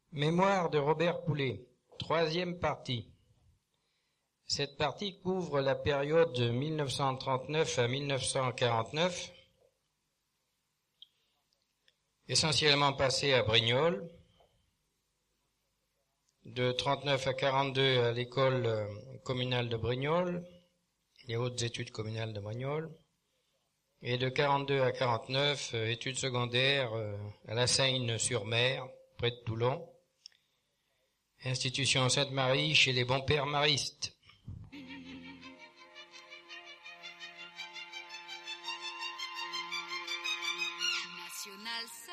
Mémoire de Robert Poulet, troisième partie. Cette partie couvre la période de 1939 à 1949, essentiellement passée à Brignoles, de 39 à 42 à l'école communale de Brignoles, les hautes études communales de Brignoles, et de 42 à 49, études secondaires à la Seyne-sur-Mer, près de Toulon, Institution Sainte-Marie chez les bons pères maristes. National 7.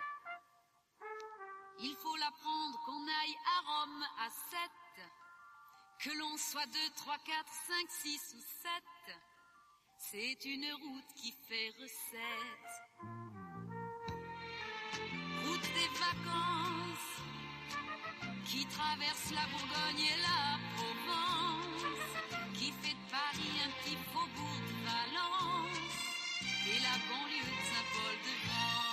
Il faut l'apprendre qu'on aille à Rome à 7. Que l'on soit 2, 3, 4, 5, 6 ou 7. C'est une route qui fait recette. Route des vacances qui traverse la Bourgogne et la Provence, qui fait de Paris un petit faubourg de Valence et la banlieue de Saint-Paul-de-Vence.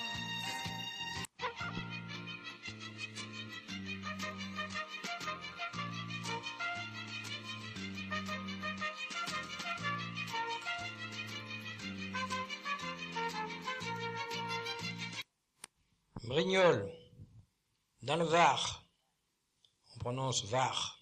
Brignoles, dans le Var, on prononce Var.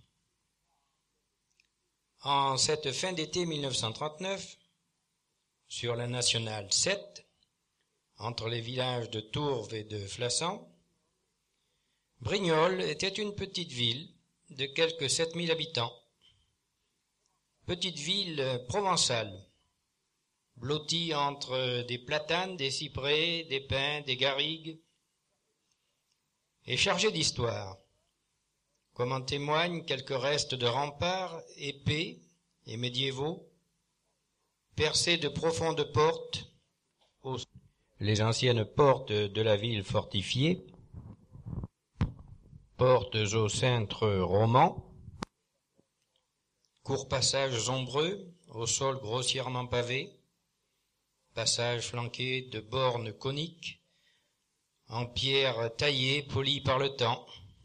En cette fin d'été 1939, sur la nationale 7, entre les villages de Tourves et de Flassan, Brignoles était une petite ville de quelques 7000 habitants. Petite ville provençale, blottie entre des platanes, des cyprès, des pins, des garrigues, et chargée d'histoire, comme en témoignent quelques restes de remparts épais et médiévaux, percés de profondes portes, les anciennes portes de la ville fortifiée, portes au cintre roman, courts passages ombreux, au sol grossièrement pavé, passages flanqués de bornes coniques, en pierre taillée, polie par le temps,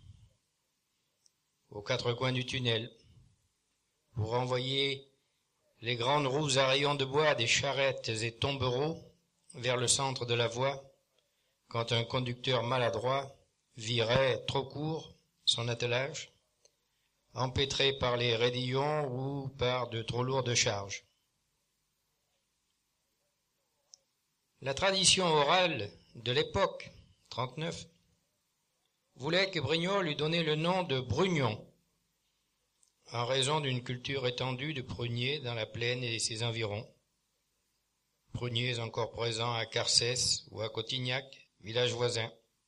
aux quatre coins du tunnel, pour renvoyer les grandes roues à rayons de bois des charrettes et tombereaux vers le centre de la voie, quand un conducteur maladroit virait trop court son attelage, empêtré par les raidillons ou par de trop lourdes charges. La tradition orale de l'époque, 39, voulait que Brignoles lui donnait le nom de Brugnon, en raison d'une culture étendue de pruniers dans la plaine et ses environs. Pruniers encore présents à Carcès ou à Cotignac, village voisin.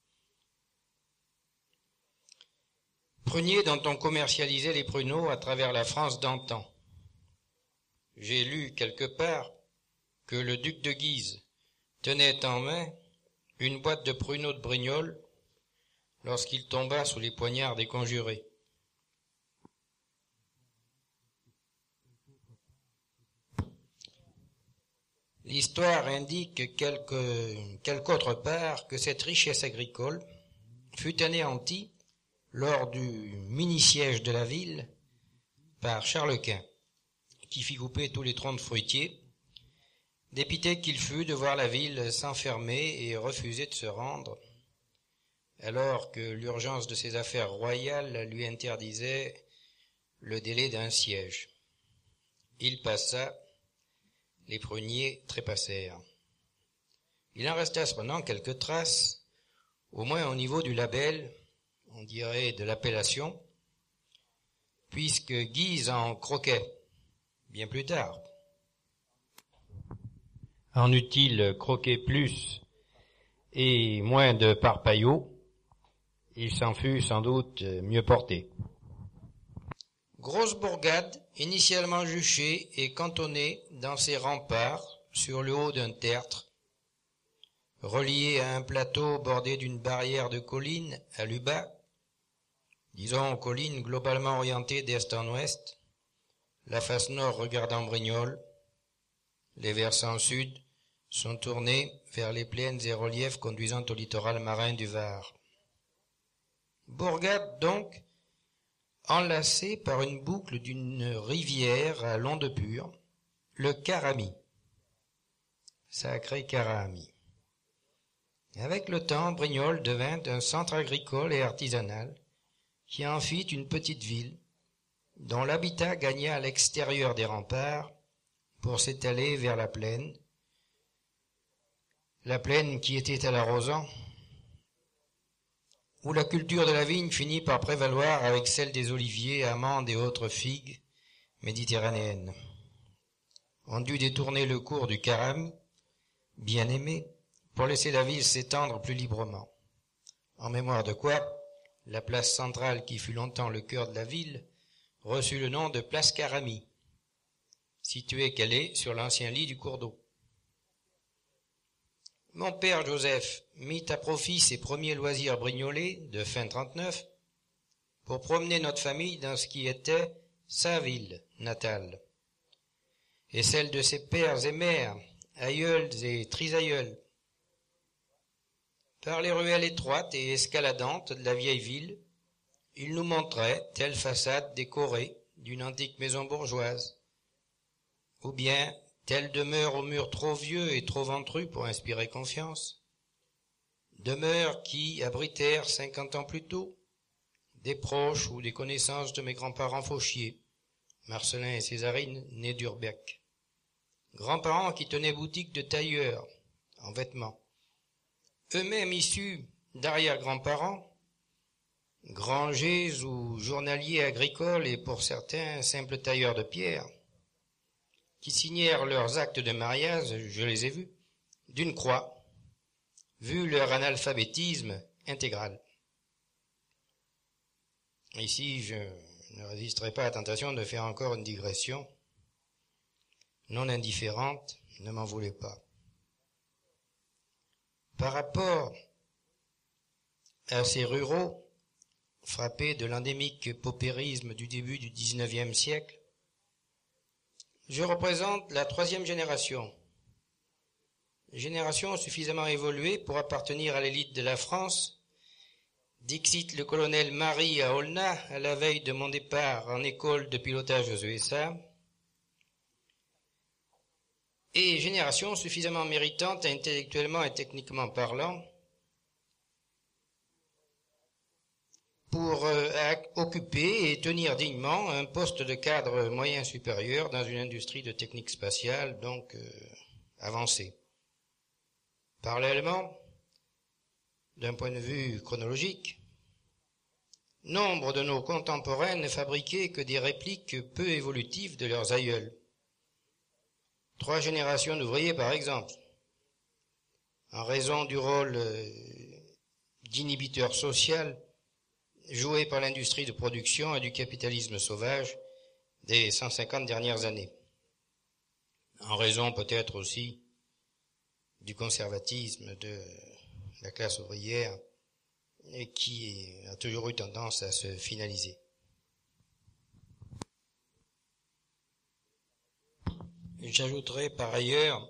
Pruniers dont on commercialisait les pruneaux à travers la France d'antan. J'ai lu quelque part que le duc de Guise tenait en main une boîte de pruneaux de Brignoles lorsqu'il tomba sous les poignards des conjurés. L'histoire indique quelque autre part que cette richesse agricole fut anéantie lors du mini-siège de la ville par Charles Quint, qui fit couper tous les troncs de fruitiers, dépité qu'il fut de voir la ville s'enfermer et refuser de se rendre, alors que l'urgence de ses affaires royales lui interdisait le délai d'un siège. Il passa, les pruniers trépassèrent. Il en resta cependant quelques traces, au moins au niveau du label, on dirait de l'appellation, puisque Guise en croquait, bien plus tard. En eût-il croqué plus et moins de parpaillots, il s'en fut sans doute mieux porté. Grosse bourgade, initialement juchée et cantonnée dans ses remparts sur le haut d'un tertre, reliée à un plateau bordé d'une barrière de collines à l'Uba, disons collines globalement orientées d'est en ouest, la face nord regardant Brignoles, les versants sud sont tournés vers les plaines et reliefs conduisant au littoral marin du Var. Bourgade donc, enlacée par une boucle d'une rivière à l'onde pure, le Carami. Sacré Carami. Avec le temps, Brignoles devint un centre agricole et artisanal qui en fit une petite ville dont l'habitat gagna à l'extérieur des remparts pour s'étaler vers la plaine qui était à l'arrosant, où la culture de la vigne finit par prévaloir avec celle des oliviers, amandes et autres figues méditerranéennes. On dut détourner le cours du Carami, bien aimé, pour laisser la ville s'étendre plus librement. En mémoire de quoi, la place centrale qui fut longtemps le cœur de la ville reçut le nom de place Carami, située qu'elle est sur l'ancien lit du cours d'eau. Mon père Joseph mit à profit ses premiers loisirs brignolais de fin 39 pour promener notre famille dans ce qui était sa ville natale et celle de ses pères et mères, aïeuls et trisaïeuls. Par les ruelles étroites et escaladantes de la vieille ville, il nous montrait telle façade décorée d'une antique maison bourgeoise, ou bien telle demeure aux murs trop vieux et trop ventrus pour inspirer confiance, demeure qui abritèrent 50 ans plus tôt des proches ou des connaissances de mes grands-parents Fauchier, Marcelin et Césarine, nés d'Urbec, grands-parents qui tenaient boutique de tailleurs en vêtements, eux-mêmes issus d'arrière-grands-parents, grangers ou journaliers agricoles et pour certains simples tailleurs de pierre, qui signèrent leurs actes de mariage, je les ai vus, d'une croix, vu leur analphabétisme intégral. Ici, je ne résisterai pas à la tentation de faire encore une digression, non indifférente, ne m'en voulez pas. Par rapport à ces ruraux, frappés de l'endémique paupérisme du début du XIXe siècle, je représente la troisième génération suffisamment évoluée pour appartenir à l'élite de la France, dixit le colonel Marie à Aulnat à la veille de mon départ en école de pilotage aux USA, et génération suffisamment méritante intellectuellement et techniquement parlant pour occuper et tenir dignement un poste de cadre moyen supérieur dans une industrie de technique spatiale, donc avancée. Parallèlement, d'un point de vue chronologique, nombre de nos contemporains ne fabriquaient que des répliques peu évolutives de leurs aïeuls. 3 générations d'ouvriers, par exemple, en raison du rôle d'inhibiteur social joué par l'industrie de production et du capitalisme sauvage des 150 dernières années, en raison peut-être aussi du conservatisme de la classe ouvrière et qui a toujours eu tendance à se finaliser. J'ajouterai par ailleurs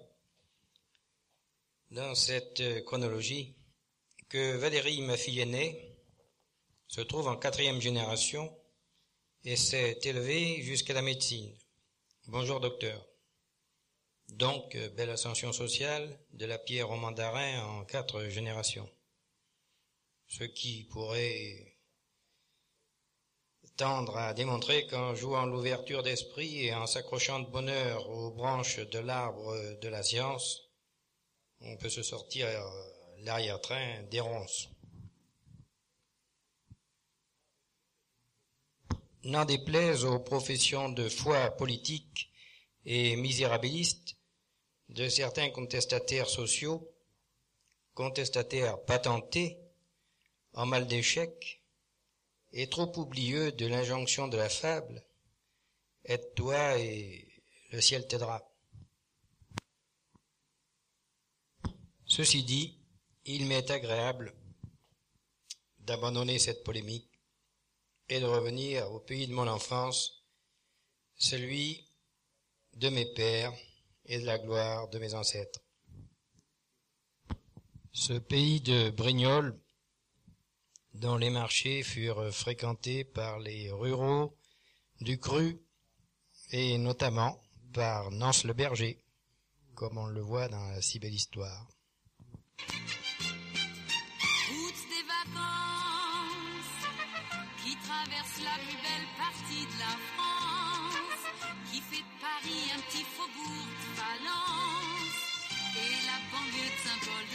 dans cette chronologie que Valérie, ma fille aînée, se trouve en 4e génération et s'est élevée jusqu'à la médecine. Bonjour docteur. Donc, belle ascension sociale, de la pierre au mandarin en 4 générations. Ce qui pourrait tendre à démontrer qu'en jouant l'ouverture d'esprit et en s'accrochant de bonne heure aux branches de l'arbre de la science, on peut se sortir l'arrière-train des ronces. N'en déplaise aux professions de foi politique et misérabilistes de certains contestataires sociaux, contestataires patentés, en mal d'échec, et trop oublieux de l'injonction de la fable, aide-toi et le ciel t'aidera. Ceci dit, il m'est agréable d'abandonner cette polémique et de revenir au pays de mon enfance, celui de mes pères et de la gloire de mes ancêtres. Ce pays de Brignoles, dont les marchés furent fréquentés par les ruraux du Cru et notamment par Nance le Berger, comme on le voit dans la si belle histoire. Route des vacances qui traverse la plus belle partie de la France, qui fait de Paris un petit faubourg de Valence et la banlieue de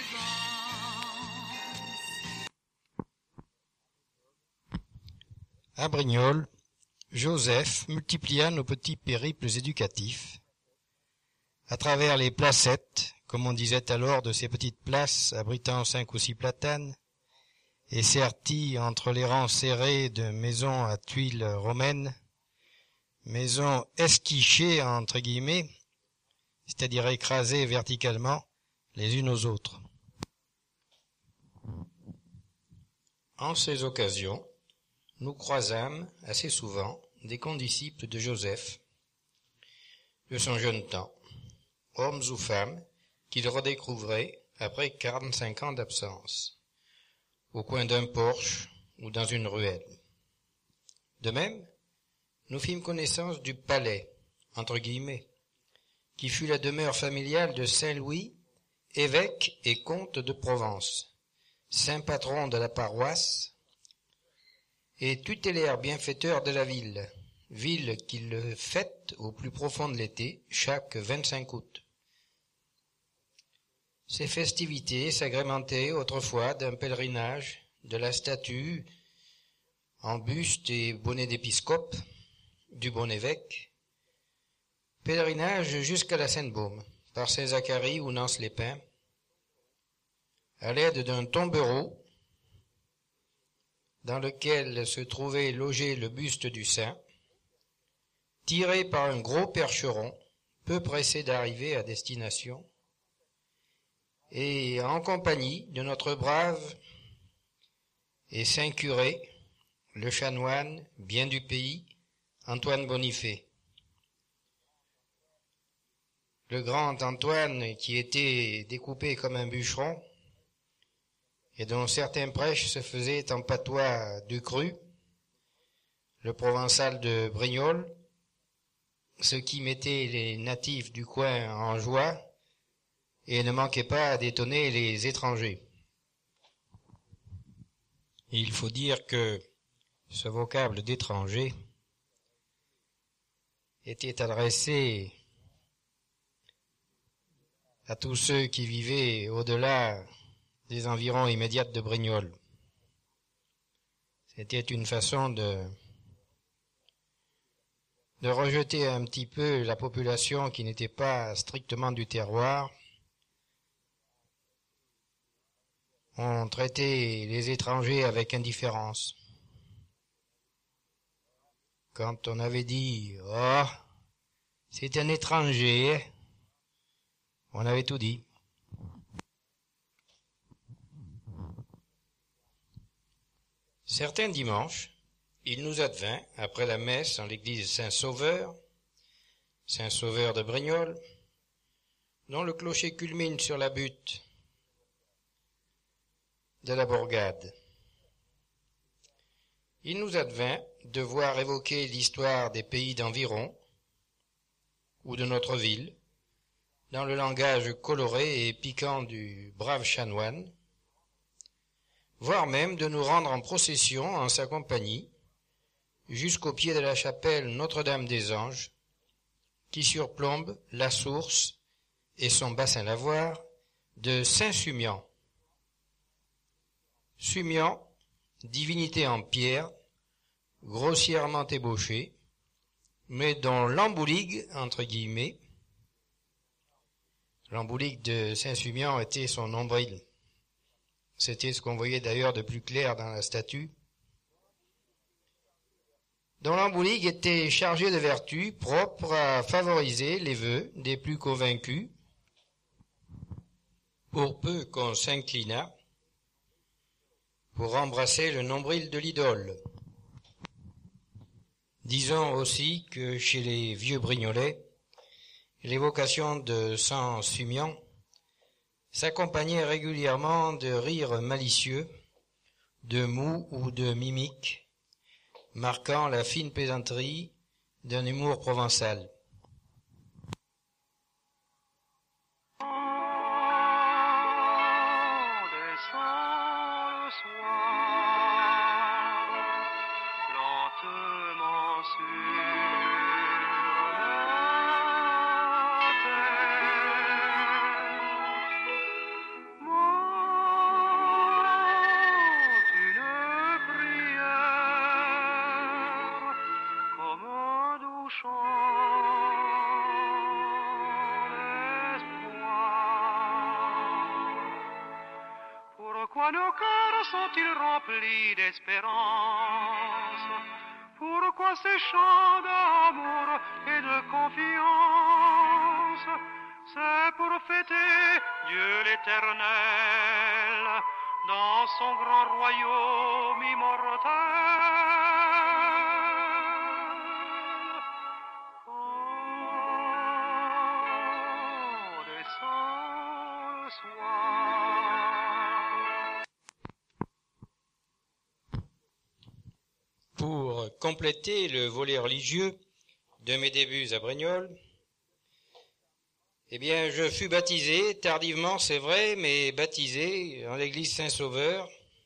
Saint-Paul-de-Vence. À Brignoles, Joseph multiplia nos petits périples éducatifs. À travers les placettes, comme on disait alors de ces petites places abritant 5 ou 6 platanes, et serties entre les rangs serrés de maisons à tuiles romaines, maisons esquichées entre guillemets, c'est-à-dire écrasées verticalement les unes aux autres. En ces occasions, nous croisâmes assez souvent des condisciples de Joseph, de son jeune temps, hommes ou femmes qu'il redécouvrait après 45 ans d'absence, au coin d'un porche ou dans une ruelle. De même, nous fîmes connaissance du palais, entre guillemets, qui fut la demeure familiale de Saint Louis, évêque et comte de Provence, saint patron de la paroisse, et tutélaire bienfaiteur de la ville qu'il fête au plus profond de l'été, chaque 25 août. Ces festivités s'agrémentaient autrefois d'un pèlerinage, de la statue en buste et bonnet d'épiscope du bon évêque, pèlerinage jusqu'à la Sainte-Baume, par Saint-Zacharie ou Nance-les-Pins, à l'aide d'un tombereau dans lequel se trouvait logé le buste du saint, tiré par un gros percheron, peu pressé d'arriver à destination, et en compagnie de notre brave et saint curé, le chanoine, bien du pays, Antoine Bonifay. Le grand Antoine, qui était découpé comme un bûcheron, et dont certains prêches se faisaient en patois du Cru, le provençal de Brignoles, ce qui mettait les natifs du coin en joie et ne manquait pas d'étonner les étrangers. Il faut dire que ce vocable d'étranger était adressé à tous ceux qui vivaient au-delà des environs immédiats de Brignoles. C'était une façon de rejeter un petit peu la population qui n'était pas strictement du terroir. On traitait les étrangers avec indifférence. Quand on avait dit « Oh, c'est un étranger », on avait tout dit. Certains dimanches, il nous advint, après la messe en l'église Saint-Sauveur de Brignoles, dont le clocher culmine sur la butte de la bourgade. Il nous advint de voir évoquer l'histoire des pays d'environ, ou de notre ville, dans le langage coloré et piquant du brave chanoine, voire même de nous rendre en procession en sa compagnie, jusqu'au pied de la chapelle Notre-Dame-des-Anges, qui surplombe la source et son bassin lavoir de Saint-Sumian. Sumian, divinité en pierre, grossièrement ébauchée, mais dont l'embouligue, entre guillemets, l'embouligue de Saint-Sumian était son nombril. C'était ce qu'on voyait d'ailleurs de plus clair dans la statue, dont l'embouligue était chargée de vertus propres à favoriser les vœux des plus convaincus, pour peu qu'on s'inclinât pour embrasser le nombril de l'idole. Disons aussi que chez les vieux Brignolais, l'évocation de Saint-Sumian s'accompagnait régulièrement de rires malicieux de mots ou de mimiques, marquant la fine plaisanterie d'un humour provençal. Pourquoi nos cœurs sont-ils remplis d'espérance? Pourquoi ces chants d'amour et de confiance? C'est pour fêter Dieu l'Éternel dans son grand royaume immortel. Quand descend le soir. Pour compléter le volet religieux de mes débuts à Brignoles, eh bien, je fus baptisé, tardivement c'est vrai, mais baptisé en l'église Saint-Sauveur,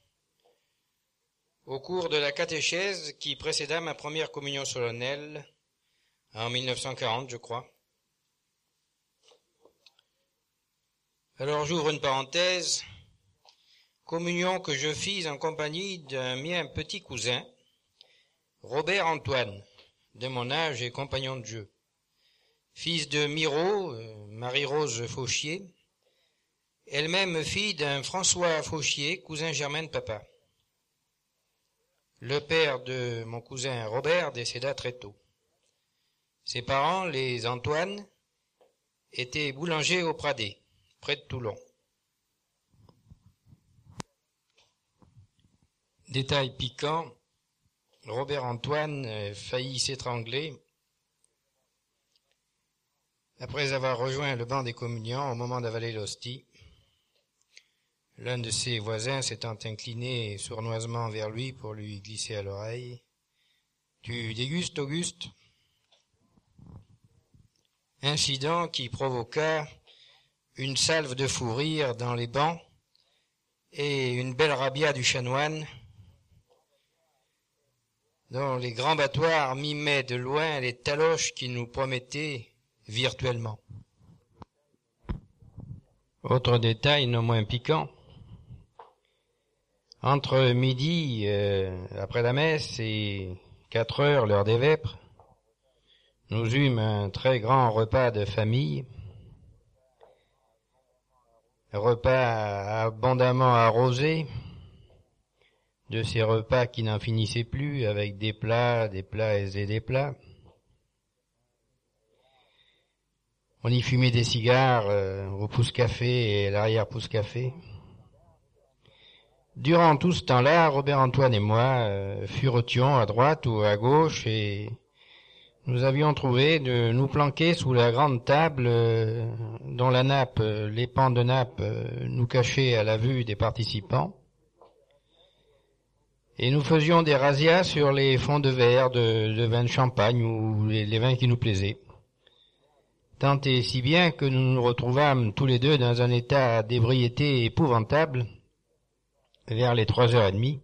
au cours de la catéchèse qui précéda ma première communion solennelle, en 1940, je crois. Alors j'ouvre une parenthèse, communion que je fis en compagnie d'un mien petit cousin, Robert Antoine, de mon âge et compagnon de jeu, fils de Miro, Marie-Rose Fauchier, elle-même fille d'un François Fauchier, cousin germain de papa. Le père de mon cousin Robert décéda très tôt. Ses parents, les Antoine, étaient boulangers au Pradé, près de Toulon. Détail piquant, Robert Antoine faillit s'étrangler après avoir rejoint le banc des communiants au moment d'avaler l'hostie. L'un de ses voisins s'étant incliné sournoisement vers lui pour lui glisser à l'oreille. « Tu dégustes, Auguste ?» Incident qui provoqua une salve de fou rire dans les bancs et une belle rabbia du chanoine, dont les grands battoirs mimaient de loin les taloches qu'il nous promettait virtuellement. Autre détail non moins piquant, entre midi, après la messe, et 4 heures, l'heure des vêpres, nous eûmes un très grand repas de famille, repas abondamment arrosé, de ces repas qui n'en finissaient plus, avec des plats et des plats. On y fumait des cigares au pouce-café et l'arrière-pouce-café. Durant tout ce temps-là, Robert Antoine et moi furetions à droite ou à gauche et nous avions trouvé de nous planquer sous la grande table dont la nappe, les pans de nappe nous cachaient à la vue des participants. Et nous faisions des razzias sur les fonds de verre, de vin de champagne ou les vins qui nous plaisaient. Tant et si bien que nous nous retrouvâmes tous les deux dans un état d'ébriété épouvantable vers les 3h30,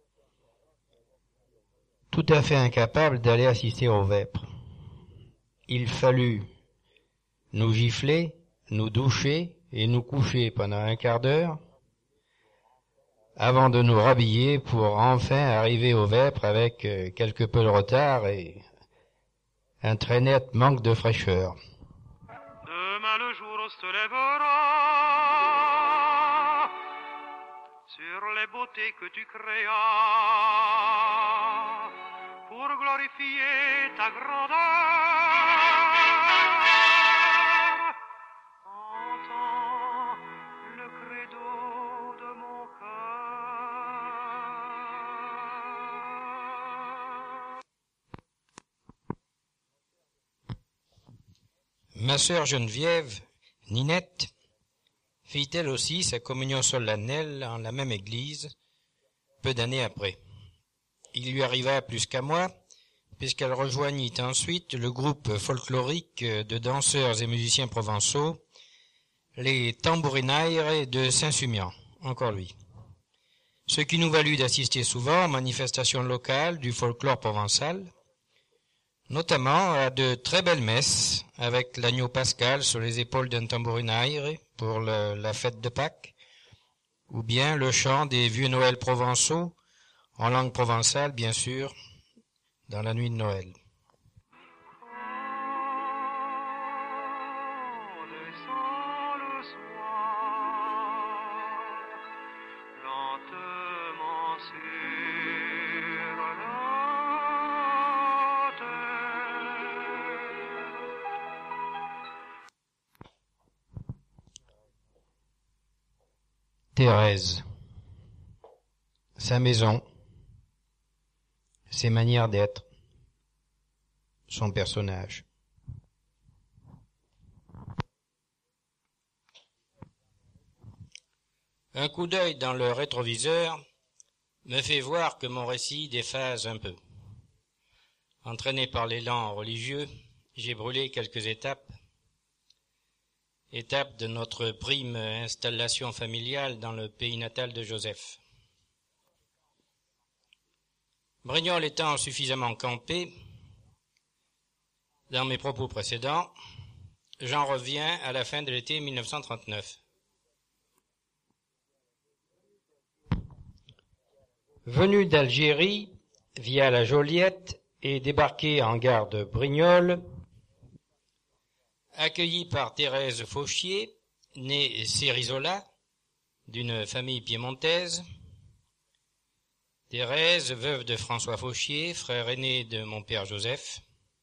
tout à fait incapables d'aller assister aux vêpres. Il fallut nous gifler, nous doucher et nous coucher pendant un quart d'heure avant de nous rhabiller pour enfin arriver aux vêpres avec quelque peu de retard et un très net manque de fraîcheur. Demain le jour se lèvera sur les beautés que tu créas pour glorifier ta grandeur. Entends le credo de mon cœur. Ma sœur Geneviève, Ninette, fit elle aussi sa communion solennelle en la même église, peu d'années après. Il lui arriva plus qu'à moi, puisqu'elle rejoignit ensuite le groupe folklorique de danseurs et musiciens provençaux, les Tambourinaires de Saint-Sumian, encore lui. Ce qui nous valut d'assister souvent aux manifestations locales du folklore provençal, notamment à de très belles messes, avec l'agneau pascal sur les épaules d'un tambourinaire pour la fête de Pâques, ou bien le chant des vieux Noëls provençaux, en langue provençale bien sûr, dans la nuit de Noël. Thérèse, sa maison, ses manières d'être, son personnage. Un coup d'œil dans le rétroviseur me fait voir que mon récit déphase un peu. Entraîné par l'élan religieux, j'ai brûlé quelques étapes de notre prime installation familiale dans le pays natal de Joseph. Brignoles étant suffisamment campé, dans mes propos précédents, j'en reviens à la fin de l'été 1939. Venu d'Algérie, via la Joliette et débarqué en gare de Brignoles, accueilli par Thérèse Fauchier, née Cérizola, d'une famille piémontaise. Thérèse, veuve de François Fauchier, frère aîné de mon père Joseph.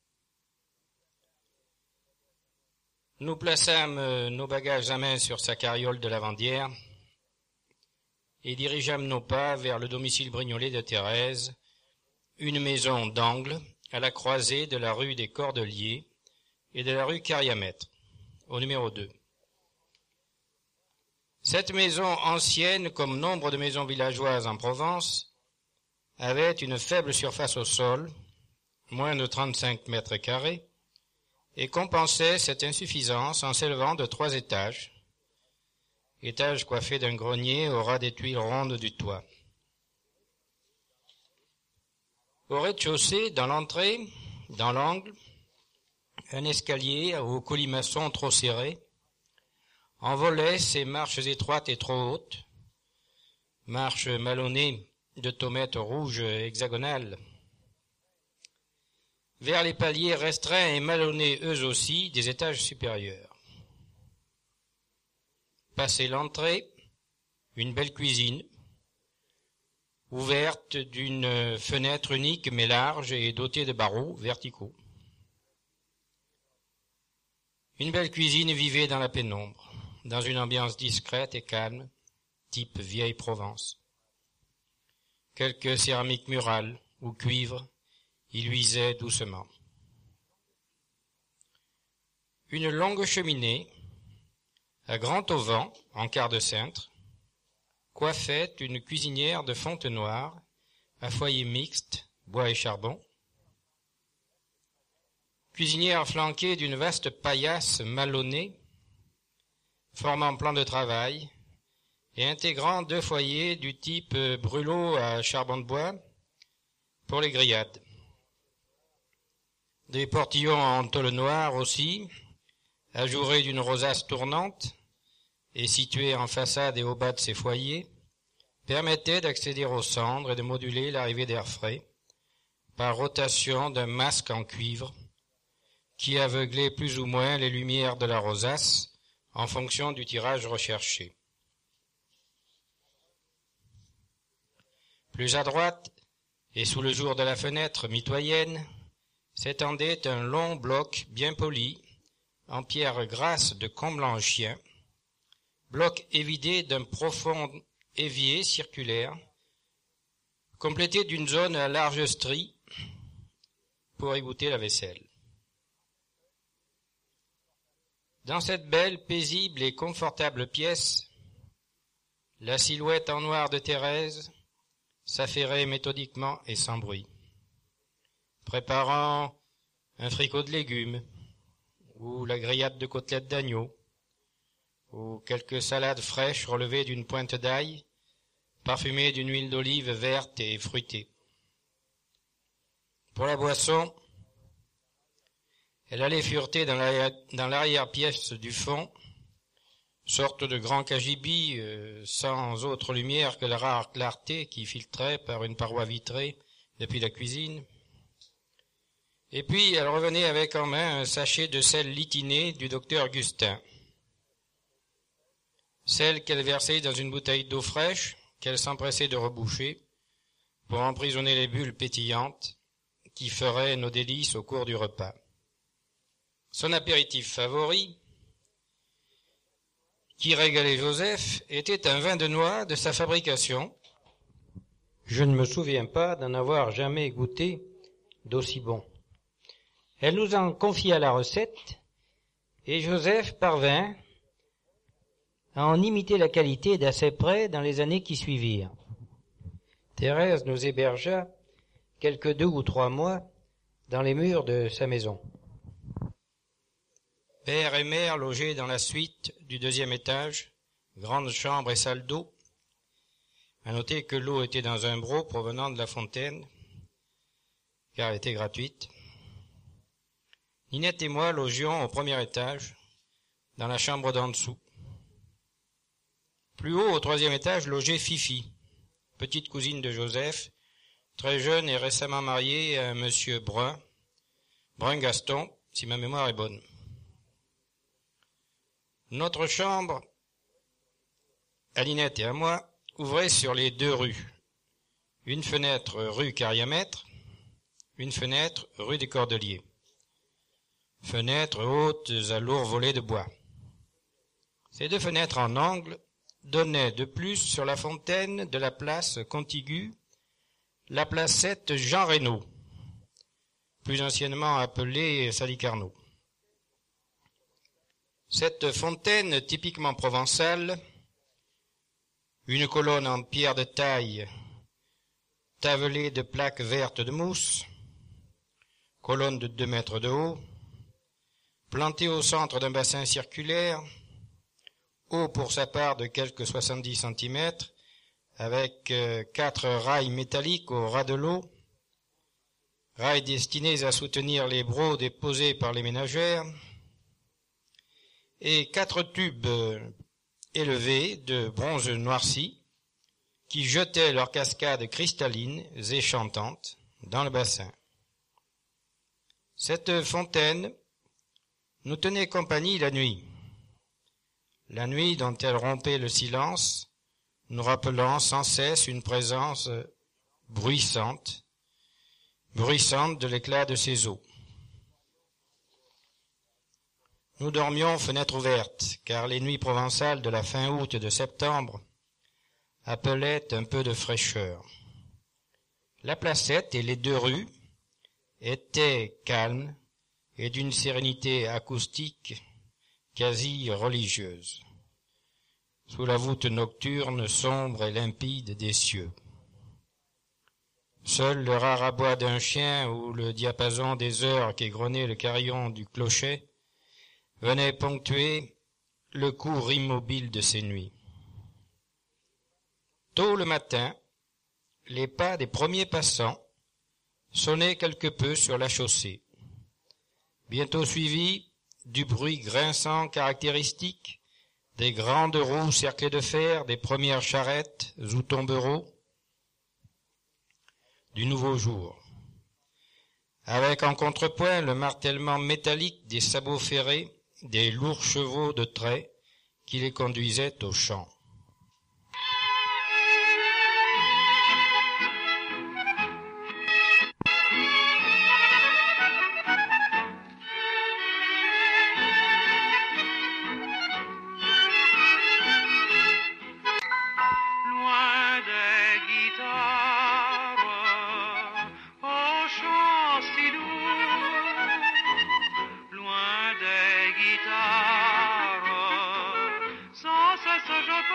Nous plaçâmes nos bagages à main sur sa carriole de lavandière et dirigeâmes nos pas vers le domicile brignolais de Thérèse, une maison d'angle à la croisée de la rue des Cordeliers et de la rue Cariamètre, au numéro 2. Cette maison ancienne, comme nombre de maisons villageoises en Provence, avait une faible surface au sol, moins de 35 mètres carrés, et compensait cette insuffisance en s'élevant de 3 étages, étage coiffé d'un grenier au ras des tuiles rondes du toit. Au rez-de-chaussée, dans l'entrée, dans l'angle, un escalier au colimaçon trop serré envolait ses marches étroites et trop hautes, marches malonnées de tomètes rouges hexagonales, vers les paliers restreints et malonnés eux aussi des étages supérieurs. Passé l'entrée, une belle cuisine, ouverte d'une fenêtre unique mais large et dotée de barreaux verticaux. Une belle cuisine vivait dans la pénombre, dans une ambiance discrète et calme, type vieille Provence. Quelques céramiques murales ou cuivre y luisaient doucement. Une longue cheminée, à grand auvent, en quart de cintre, coiffait une cuisinière de fonte noire, à foyer mixte, bois et charbon. Cuisinière flanquée d'une vaste paillasse malonnée, formant plan de travail et intégrant 2 foyers du type brûlot à charbon de bois pour les grillades. Des portillons en tôle noire aussi, ajourés d'une rosace tournante et situés en façade et au bas de ces foyers, permettaient d'accéder aux cendres et de moduler l'arrivée d'air frais par rotation d'un masque en cuivre qui aveuglait plus ou moins les lumières de la rosace en fonction du tirage recherché. Plus à droite, et sous le jour de la fenêtre mitoyenne, s'étendait un long bloc bien poli, en pierre grasse de Comblanchien, bloc évidé d'un profond évier circulaire, complété d'une zone à large strie pour égoutter la vaisselle. Dans cette belle, paisible et confortable pièce, la silhouette en noir de Thérèse s'affairait méthodiquement et sans bruit, préparant un fricot de légumes, ou la grillade de côtelettes d'agneau, ou quelques salades fraîches relevées d'une pointe d'ail, parfumées d'une huile d'olive verte et fruitée. Pour la boisson, elle allait fureter dans l'arrière-pièce du fond, sorte de grand cagibi sans autre lumière que la rare clarté qui filtrait par une paroi vitrée depuis la cuisine. Et puis elle revenait avec en main un sachet de sel litiné du docteur Gustin. Sel qu'elle versait dans une bouteille d'eau fraîche qu'elle s'empressait de reboucher pour emprisonner les bulles pétillantes qui feraient nos délices au cours du repas. Son apéritif favori, qui régalait Joseph, était un vin de noix de sa fabrication. Je ne me souviens pas d'en avoir jamais goûté d'aussi bon. Elle nous en confia la recette, et Joseph parvint à en imiter la qualité d'assez près dans les années qui suivirent. Thérèse nous hébergea quelques 2 ou 3 mois dans les murs de sa maison. Père et mère logeaient dans la suite du 2e étage, grande chambre et salle d'eau. À noter que l'eau était dans un broc provenant de la fontaine, car elle était gratuite. Ninette et moi logions au 1er étage, dans la chambre d'en dessous. Plus haut, au 3e étage, logeait Fifi, petite cousine de Joseph, très jeune et récemment mariée à un monsieur Brun Gaston, si ma mémoire est bonne. Notre chambre, à Ninette et à moi, ouvrait sur les 2 rues. Une fenêtre rue Carriamètre, une fenêtre rue des Cordeliers. Fenêtres hautes à lourds volets de bois. Ces 2 fenêtres en angle donnaient de plus sur la fontaine de la place contiguë, la placette Jean Reynaud, plus anciennement appelée Salicarnot. Cette fontaine typiquement provençale, une colonne en pierre de taille, tavelée de plaques vertes de mousse, colonne de 2 mètres de haut, plantée au centre d'un bassin circulaire, haut pour sa part de quelques 70 cm, avec 4 rails métalliques au ras de l'eau, rails destinés à soutenir les brocs déposés par les ménagères, et 4 tubes élevés de bronze noirci qui jetaient leurs cascades cristallines et chantantes dans le bassin. Cette fontaine nous tenait compagnie la nuit dont elle rompait le silence, nous rappelant sans cesse une présence bruissante de l'éclat de ses eaux. Nous dormions fenêtre ouverte, car les nuits provençales de la fin août et de septembre appelaient un peu de fraîcheur. La placette et les 2 rues étaient calmes et d'une sérénité acoustique quasi religieuse, sous la voûte nocturne sombre et limpide des cieux. Seul le rare abois d'un chien ou le diapason des heures qu'égrenait le carillon du clocher venait ponctuer le cours immobile de ces nuits. Tôt le matin, les pas des premiers passants sonnaient quelque peu sur la chaussée. Bientôt suivi du bruit grinçant caractéristique des grandes roues cerclées de fer des premières charrettes ou tombereaux du nouveau jour, avec en contrepoint le martèlement métallique des sabots ferrés des lourds chevaux de trait qui les conduisaient au champ. Loin des guitares, au chant si doux, loin des guitares, sans cesse je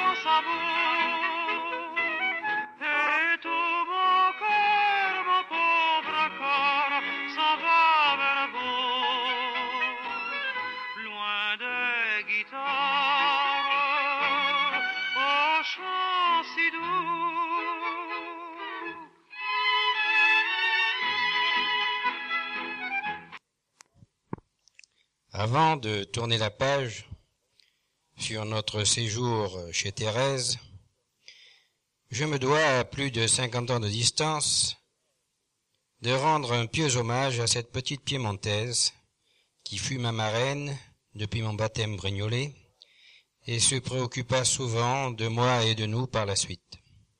Avant de tourner la page sur notre séjour chez Thérèse, je me dois, à plus de 50 ans de distance, de rendre un pieux hommage à cette petite piémontaise qui fut ma marraine depuis mon baptême Brignolet et se préoccupa souvent de moi et de nous par la suite.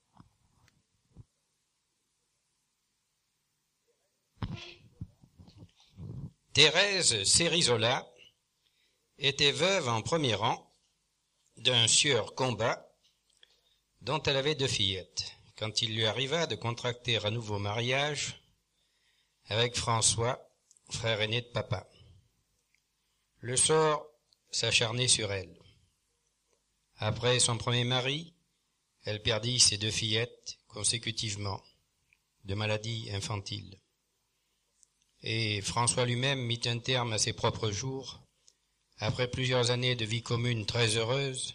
Thérèse Cérizola était veuve en premier rang d'un sieur Combat dont elle avait 2 fillettes, quand il lui arriva de contracter un nouveau mariage avec François, frère aîné de papa. Le sort s'acharnait sur elle. Après son premier mari, elle perdit ses 2 fillettes consécutivement de maladie infantile. Et François lui-même mit un terme à ses propres jours, après plusieurs années de vie commune très heureuse,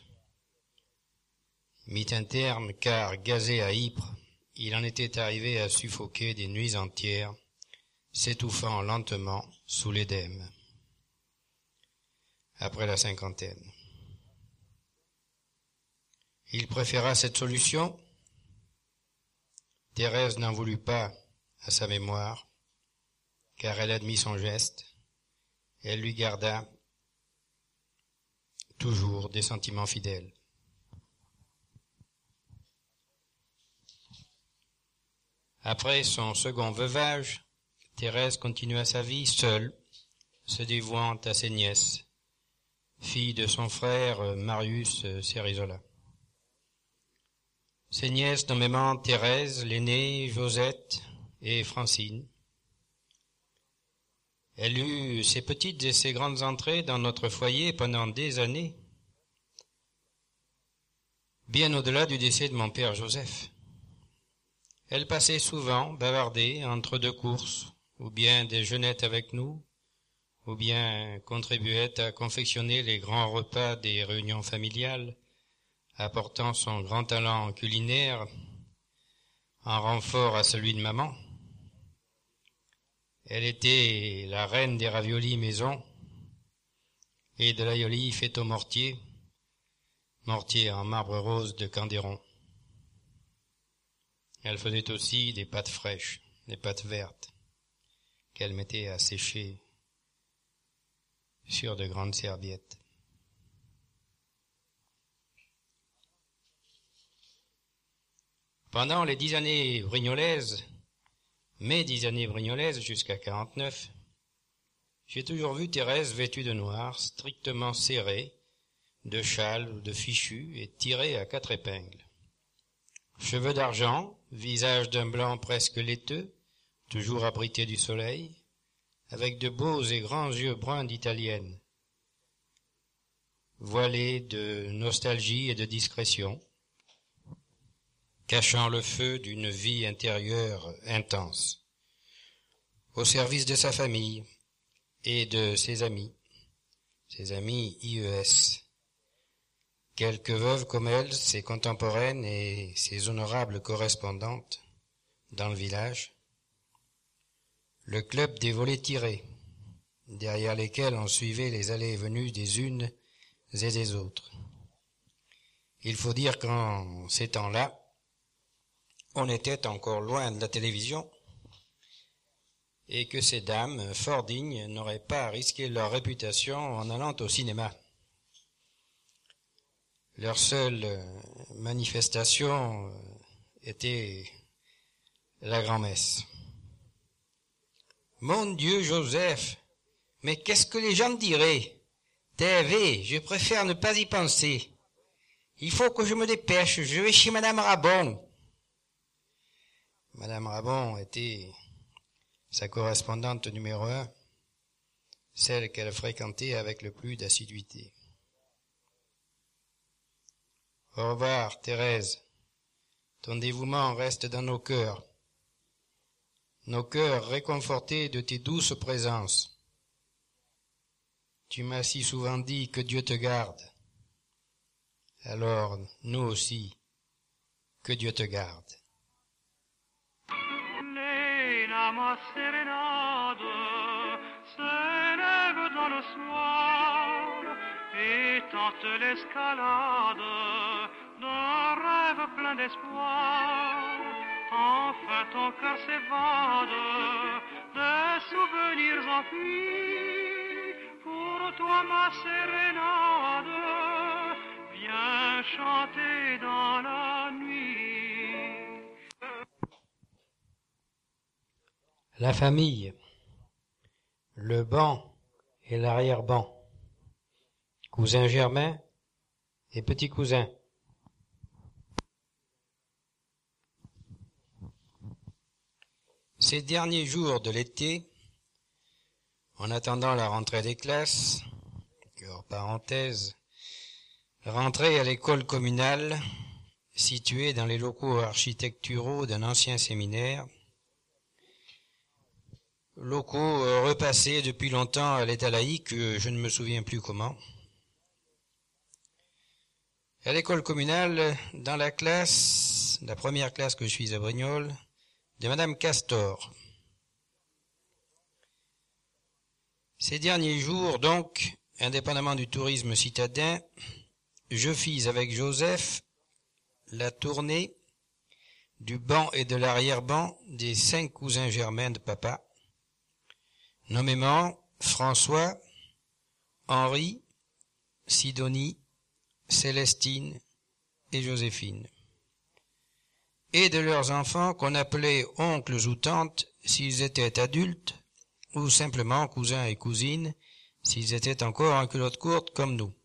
mit un terme car, gazé à Ypres, il en était arrivé à suffoquer des nuits entières, s'étouffant lentement sous l'édème, après la 50aine. Il préféra cette solution. Thérèse n'en voulut pas à sa mémoire, car elle admit son geste, et elle lui garda toujours des sentiments fidèles. Après son second veuvage, Thérèse continua sa vie seule, se dévouant à ses nièces, filles de son frère Marius Cérizola. Ses nièces nommément Thérèse, l'aînée, Josette et Francine. Elle eut ses petites et ses grandes entrées dans notre foyer pendant des années, bien au-delà du décès de mon père Joseph. Elle passait souvent bavardée entre 2 courses, ou bien déjeunait avec nous, ou bien contribuait à confectionner les grands repas des réunions familiales, apportant son grand talent culinaire en renfort à celui de maman. Elle était la reine des raviolis maison et de l'aïoli fait au mortier en marbre rose de Candéron. Elle faisait aussi des pâtes fraîches, des pâtes vertes, qu'elle mettait à sécher sur de grandes serviettes. Pendant les 10 années brignolaises, mes 10 années brignolaises jusqu'à 49, j'ai toujours vu Thérèse vêtue de noir, strictement serrée, de châle ou de fichu et tirée à 4 épingles. Cheveux d'argent, visage d'un blanc presque laiteux, toujours abrité du soleil, avec de beaux et grands yeux bruns d'italienne, voilés de nostalgie et de discrétion, cachant le feu d'une vie intérieure intense, au service de sa famille et de ses amis IES, quelques veuves comme elle, ses contemporaines et ses honorables correspondantes dans le village, le club des volets tirés, derrière lesquels on suivait les allées et venues des unes et des autres. Il faut dire qu'en ces temps-là, on était encore loin de la télévision et que ces dames, fort dignes, n'auraient pas risqué leur réputation en allant au cinéma. Leur seule manifestation était la grand-messe. Mon Dieu, Joseph, mais qu'est-ce que les gens diraient? TV, je préfère ne pas y penser. Il faut que je me dépêche, je vais chez Madame Rabon. Madame Rabon était sa correspondante numéro 1, celle qu'elle fréquentait avec le plus d'assiduité. Au revoir, Thérèse. Ton dévouement reste dans nos cœurs réconfortés de tes douces présences. Tu m'as si souvent dit que Dieu te garde. Alors, nous aussi, que Dieu te garde. Ma sérénade s'élève dans dans le soir et tente l'escalade d'un rêve plein d'espoir. Enfin ton cœur s'évade de souvenirs enfuis. Pour toi ma sérénade vient chanter dans la nuit. La famille, le banc et l'arrière-banc, cousin Germain et petit cousin. Ces derniers jours de l'été, en attendant la rentrée des classes, hors parenthèse, rentrée à l'école communale, située dans les locaux architecturaux d'un ancien séminaire, locaux repassés depuis longtemps à l'état laïque, je ne me souviens plus comment. À l'école communale, dans la classe, la première classe que je suis à Brignoles, de Madame Castor. Ces derniers jours, donc, indépendamment du tourisme citadin, je fis avec Joseph la tournée du banc et de l'arrière-banc des 5 cousins germains de papa, nommément François, Henri, Sidonie, Célestine et Joséphine, et de leurs enfants qu'on appelait oncles ou tantes s'ils étaient adultes, ou simplement cousins et cousines s'ils étaient encore en culotte courte comme nous.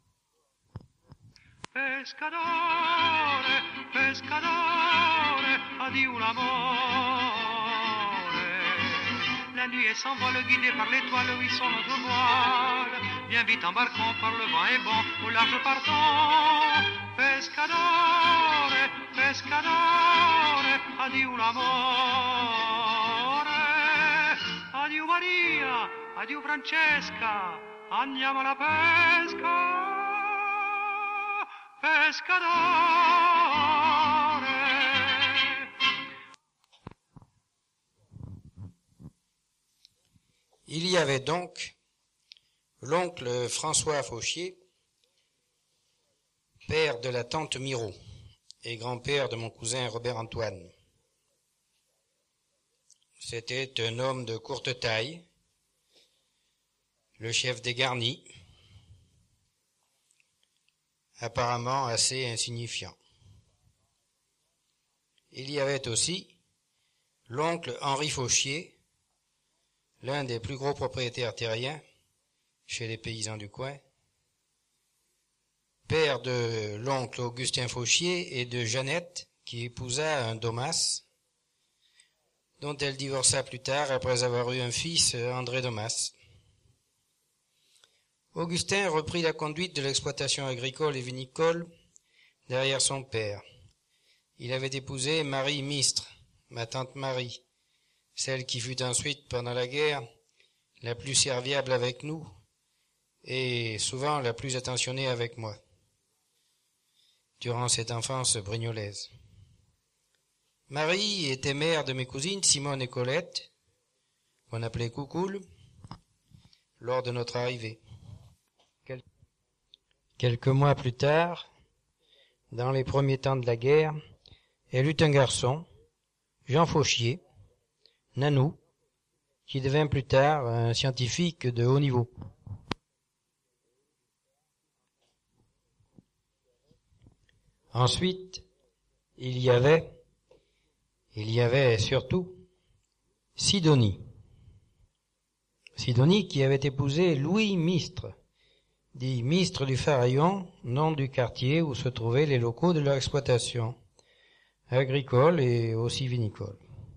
Pescatore, pescatore, addio l'amore. La nuit s'envole guidée par l'étoile, où ils sont notre voile. Bien vite embarquons par le vent et bon, au large partons. Pescatore, pescatore, addio l'amore. Addio Maria, addio Francesca, andiamo alla pesca. Pescatore. Il y avait donc l'oncle François Fauchier, père de la tante Miro et grand-père de mon cousin Robert-Antoine. C'était un homme de courte taille, le chef des garnis, apparemment assez insignifiant. Il y avait aussi l'oncle Henri Fauchier, l'un des plus gros propriétaires terriens chez les paysans du coin, père de l'oncle Augustin Fauchier et de Jeannette, qui épousa un Domas, dont elle divorça plus tard après avoir eu un fils, André Domas. Augustin reprit la conduite de l'exploitation agricole et vinicole derrière son père. Il avait épousé Marie Mistre, ma tante Marie, celle qui fut ensuite, pendant la guerre, la plus serviable avec nous et souvent la plus attentionnée avec moi, durant cette enfance brignolaise. Marie était mère de mes cousines Simone et Colette, qu'on appelait Coucoule, lors de notre arrivée. Quelques mois plus tard, dans les premiers temps de la guerre, elle eut un garçon, Jean Fauchier, Nanou, qui devint plus tard un scientifique de haut niveau. Ensuite, il y avait surtout Sidonie. Sidonie qui avait épousé Louis Mistre, dit Mistre du Pharaon, nom du quartier où se trouvaient les locaux de leur exploitation, agricole et aussi vinicole.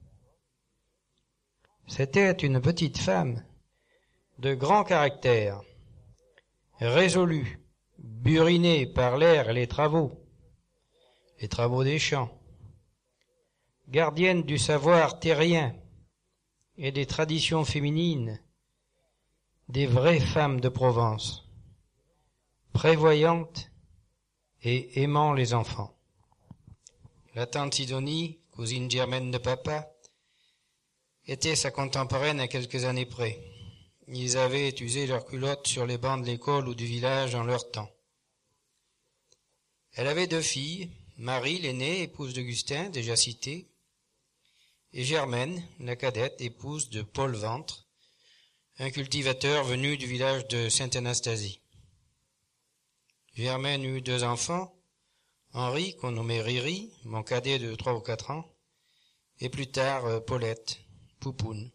C'était une petite femme de grand caractère, résolue, burinée par l'air et les travaux des champs, gardienne du savoir terrien et des traditions féminines des vraies femmes de Provence, prévoyante et aimant les enfants. La tante Sidonie, cousine germaine de papa, était sa contemporaine à quelques années près. ils avaient usé leurs culottes sur les bancs de l'école ou du village en leur temps. Elle avait 2 filles, Marie, l'aînée, épouse d'Augustin, déjà cité, et Germaine, la cadette, épouse de Paul Ventre, un cultivateur venu du village de Sainte-Anastasie. Germaine eut 2 enfants, Henri, qu'on nommait Riri, mon cadet de 3 ou 4 ans, et plus tard Paulette, Poupoune.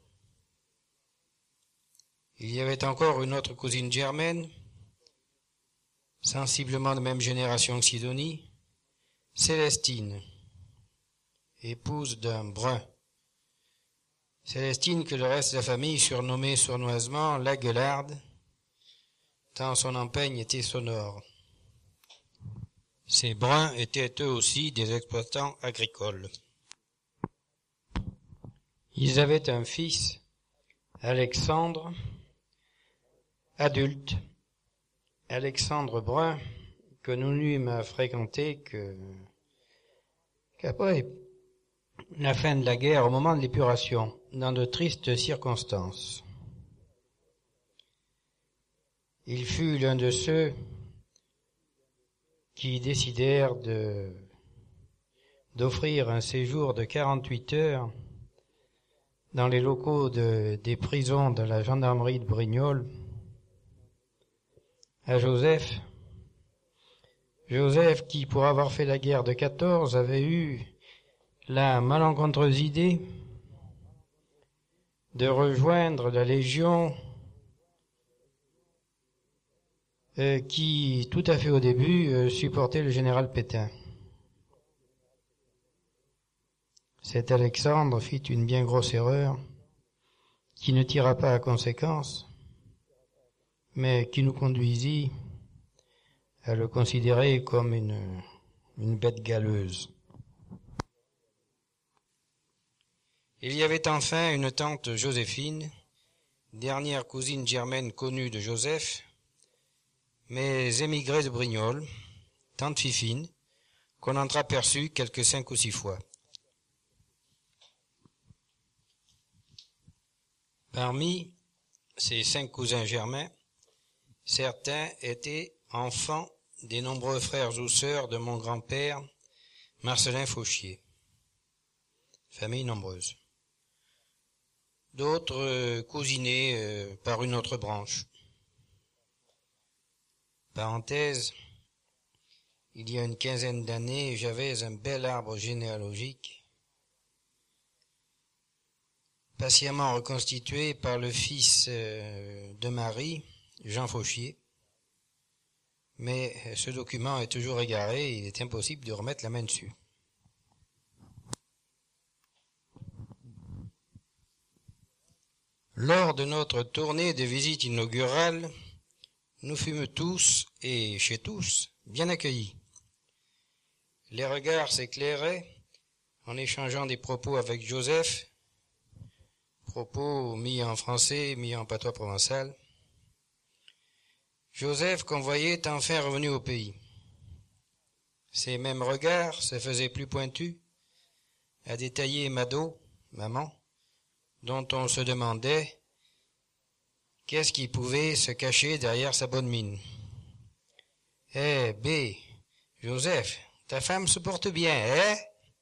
Il y avait encore une autre cousine Germaine, sensiblement de même génération que Sidonie, Célestine, épouse d'un brun. Célestine que le reste de la famille surnommait sournoisement la Gueularde, tant son empeigne était sonore. Ces bruns étaient eux aussi des exploitants agricoles. Ils avaient un fils, Alexandre, adulte, Alexandre Brun, que nous n'eûmes à fréquenter qu'après la fin de la guerre, au moment de l'épuration, dans de tristes circonstances. Il fut l'un de ceux qui décidèrent d'offrir un séjour de 48 heures dans les locaux des prisons de la gendarmerie de Brignoles à Joseph. Joseph qui, pour avoir fait la guerre de 14, avait eu la malencontreuse idée de rejoindre la Légion qui, tout à fait au début, supportait le général Pétain. Cet Alexandre fit une bien grosse erreur qui ne tira pas à conséquence, mais qui nous conduisit à le considérer comme une bête galeuse. Il y avait enfin une tante Joséphine, dernière cousine germaine connue de Joseph, mais émigrée de Brignoles, tante Fifine, qu'on entreaperçut quelques 5 ou 6 fois. Parmi ces 5 cousins germains, certains étaient enfants des nombreux frères ou sœurs de mon grand-père, Marcelin Fauchier. Famille nombreuse. D'autres cousinés par une autre branche. Parenthèse, il y a une 15aine d'années, j'avais un bel arbre généalogique, patiemment reconstitué par le fils de Marie, Jean Fauchier, mais ce document est toujours égaré et il est impossible de remettre la main dessus. Lors de notre tournée de visite inaugurale, nous fûmes tous, et chez tous, bien accueillis. Les regards s'éclairaient en échangeant des propos avec Joseph, propos mis en français, mis en patois provençal. Joseph qu'on voyait enfin revenu au pays. Ces mêmes regards se faisaient plus pointus à détailler Mado, maman, dont on se demandait qu'est-ce qui pouvait se cacher derrière sa bonne mine. « Eh, B, Joseph, ta femme se porte bien, hein ?»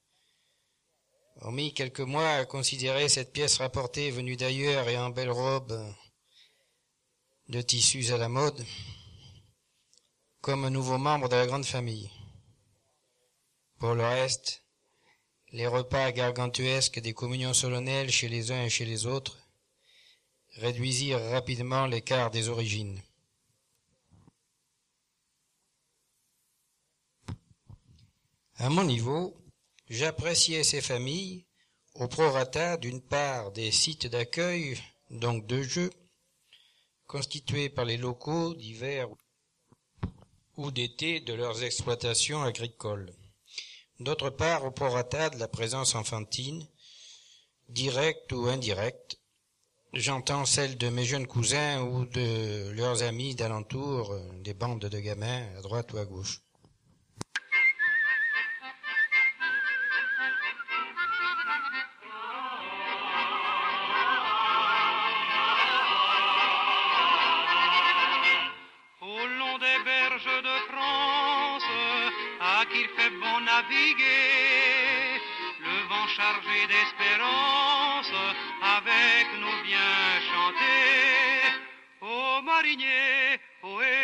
On mit quelques mois à considérer cette pièce rapportée venue d'ailleurs et en belle robe de tissus à la mode comme un nouveau membre de la grande famille. Pour le reste, les repas gargantuesques des communions solennelles chez les uns et chez les autres réduisirent rapidement l'écart des origines. À mon niveau, j'appréciais ces familles au prorata d'une part des sites d'accueil, donc de jeux, constitués par les locaux d'hiver ou d'été de leurs exploitations agricoles. D'autre part au prorata de la présence enfantine, directe ou indirecte, j'entends celle de mes jeunes cousins ou de leurs amis d'alentour, des bandes de gamins à droite ou à gauche. qu'il fait bon naviguer. Le vent chargé d'espérance avec nous vient chanter. Ô marinier, ohé.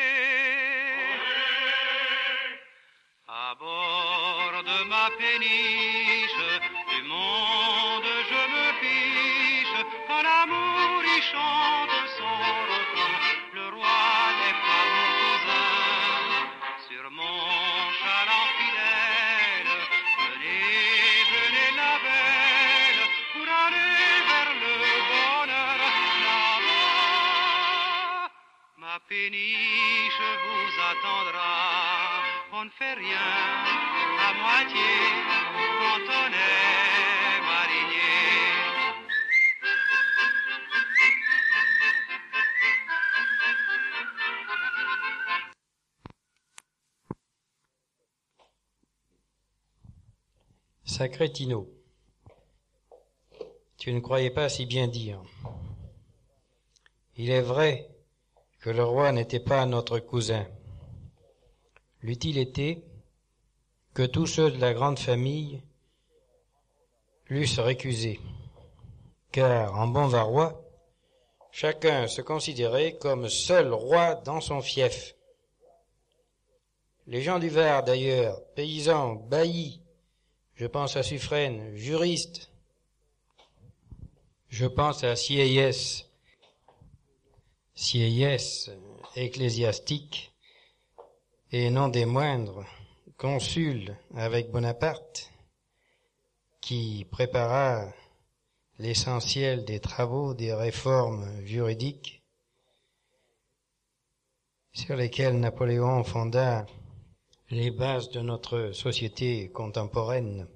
À bord de ma péniche, du monde je me fiche. Quand l'amour y chante son refrain, le roi n'est pas mon cousin. Sur mon chaland fidèle, venez la belle, pour aller vers le bonheur. Là-bas, ma péniche vous attendra. On ne fait rien à moitié quand on est marinier. Sacré Tino, tu ne croyais pas si bien dire. Il est vrai que le roi n'était pas notre cousin. L'eût-il été que tous ceux de la grande famille l'eussent récusé, car en bon varois, chacun se considérait comme seul roi dans son fief. Les gens du Var, d'ailleurs, paysans, baillis, je pense à Suffren, juristes, je pense à Sieyès, ecclésiastique, et non des moindres, consul avec Bonaparte, qui prépara l'essentiel des travaux des réformes juridiques sur lesquelles Napoléon fonda les bases de notre société contemporaine.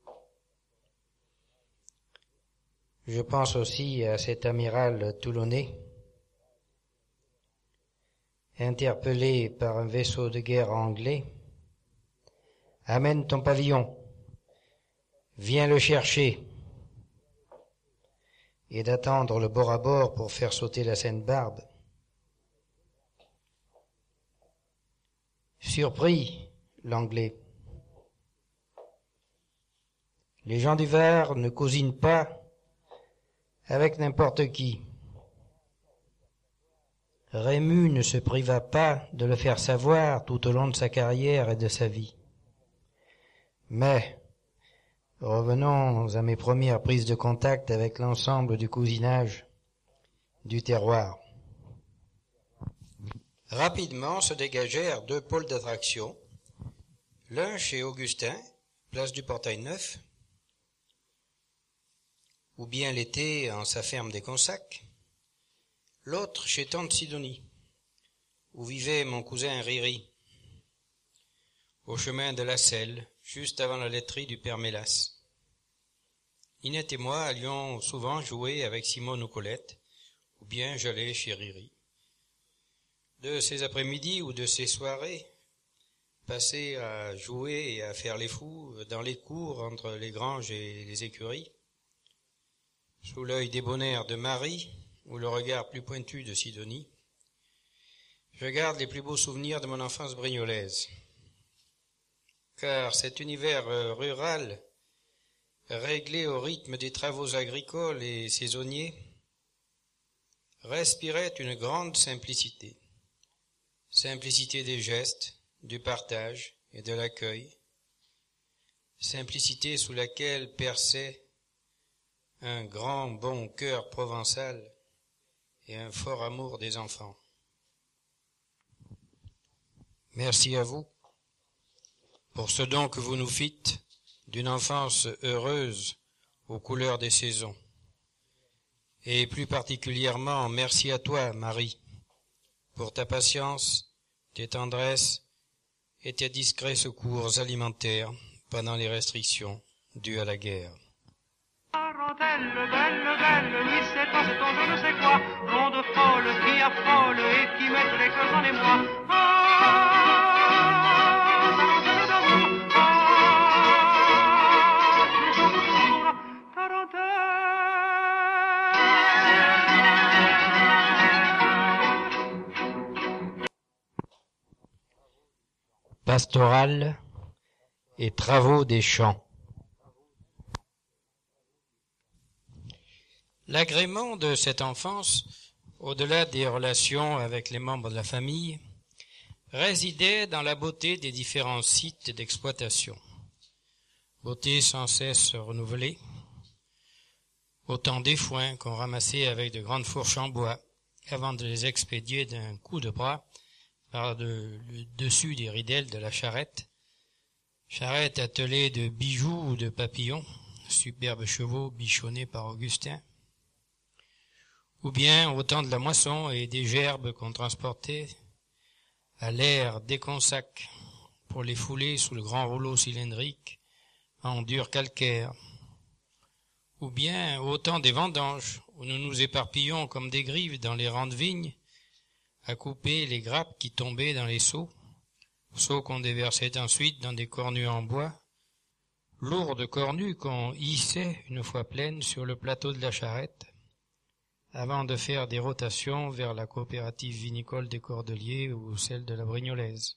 Je pense aussi à cet amiral toulonnais, interpellé par un vaisseau de guerre anglais. « Amène ton pavillon, viens le chercher » et d'attendre le bord à bord pour faire sauter la Seine-Barbe. Surpris, l'anglais. Les gens du Var ne cousinent pas avec n'importe qui. Rému ne se priva pas de le faire savoir tout au long de sa carrière et de sa vie. Mais, revenons à mes premières prises de contact avec l'ensemble du cousinage du terroir. Rapidement se dégagèrent deux pôles d'attraction, l'un chez Augustin, place du Portail Neuf, ou bien l'été en sa ferme des Consacks, l'autre chez tante Sidonie, où vivait mon cousin Riri, au chemin de la Selle, juste avant la laiterie du père Mélas. Ninette et moi allions souvent jouer avec Simone ou Colette, ou bien j'allais chez Riri. De ces après-midi ou de ces soirées, passées à jouer et à faire les fous dans les cours entre les granges et les écuries, sous l'œil débonnaire de Marie ou le regard plus pointu de Sidonie, je garde les plus beaux souvenirs de mon enfance brignolaise. Car cet univers rural, réglé au rythme des travaux agricoles et saisonniers, respirait une grande simplicité. Simplicité des gestes, du partage et de l'accueil. Simplicité sous laquelle perçait un grand bon cœur provençal et un fort amour des enfants. Merci à vous pour ce don que vous nous fîtes d'une enfance heureuse aux couleurs des saisons. Et plus particulièrement, merci à toi, Marie, pour ta patience, tes tendresses et tes discrets secours alimentaires pendant les restrictions dues à la guerre. Tarentelle, belle, oui c'est toi, c'est ton je ne sais quoi, blonde folle qui affole et qui met les cœurs dans les mois. Tarentelle d'amour, Pastorale et travaux des champs. L'agrément de cette enfance, au-delà des relations avec les membres de la famille, résidait dans la beauté des différents sites d'exploitation. Beauté sans cesse renouvelée, autant des foins qu'on ramassait avec de grandes fourches en bois avant de les expédier d'un coup de bras par le dessus des ridelles de la charrette attelée de bijoux ou de papillons, superbes chevaux bichonnés par Augustin, ou bien au temps de la moisson et des gerbes qu'on transportait à l'air des consacs pour les fouler sous le grand rouleau cylindrique en dur calcaire, ou bien au temps des vendanges où nous nous éparpillons comme des grives dans les rangs de vignes à couper les grappes qui tombaient dans les seaux qu'on déversait ensuite dans des cornues en bois, lourdes cornues qu'on hissait une fois pleines sur le plateau de la charrette, avant de faire des rotations vers la coopérative vinicole des Cordeliers ou celle de la Brignolaise.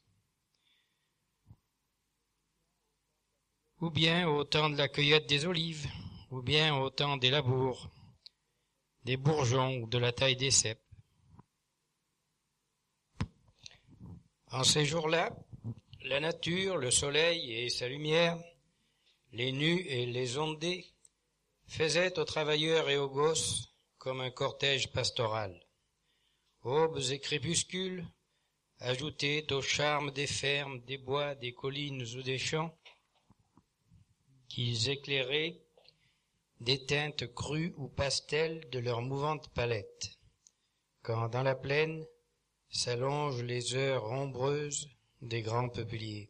Ou bien au temps de la cueillette des olives, ou bien au temps des labours, des bourgeons ou de la taille des cèpes. En ces jours-là, la nature, le soleil et sa lumière, les nus et les ondés, faisaient aux travailleurs et aux gosses comme un cortège pastoral. Aubes et crépuscules ajoutaient au charme des fermes, des bois, des collines ou des champs qu'ils éclairaient des teintes crues ou pastels de leur mouvante palette, quand dans la plaine s'allongent les heures ombreuses des grands peupliers.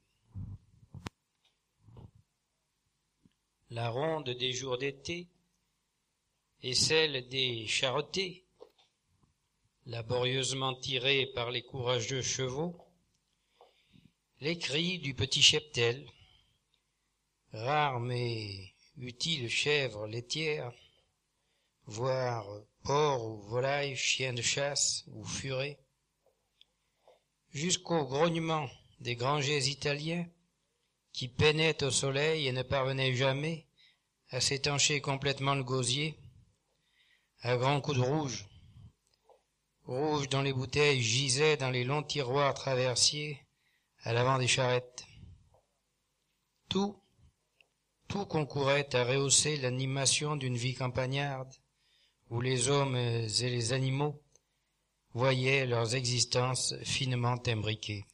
La ronde des jours d'été et celle des charretées, laborieusement tirées par les courageux chevaux, les cris du petit cheptel, rares mais utiles chèvres laitières, voire porcs ou volailles, chiens de chasse ou furets, jusqu'au grognement des grangers italiens qui peinaient au soleil et ne parvenaient jamais à s'étancher complètement le gosier, à grands coups de rouge dont les bouteilles gisaient dans les longs tiroirs traversiers à l'avant des charrettes. Tout concourait à rehausser l'animation d'une vie campagnarde, où les hommes et les animaux voyaient leurs existences finement imbriquées.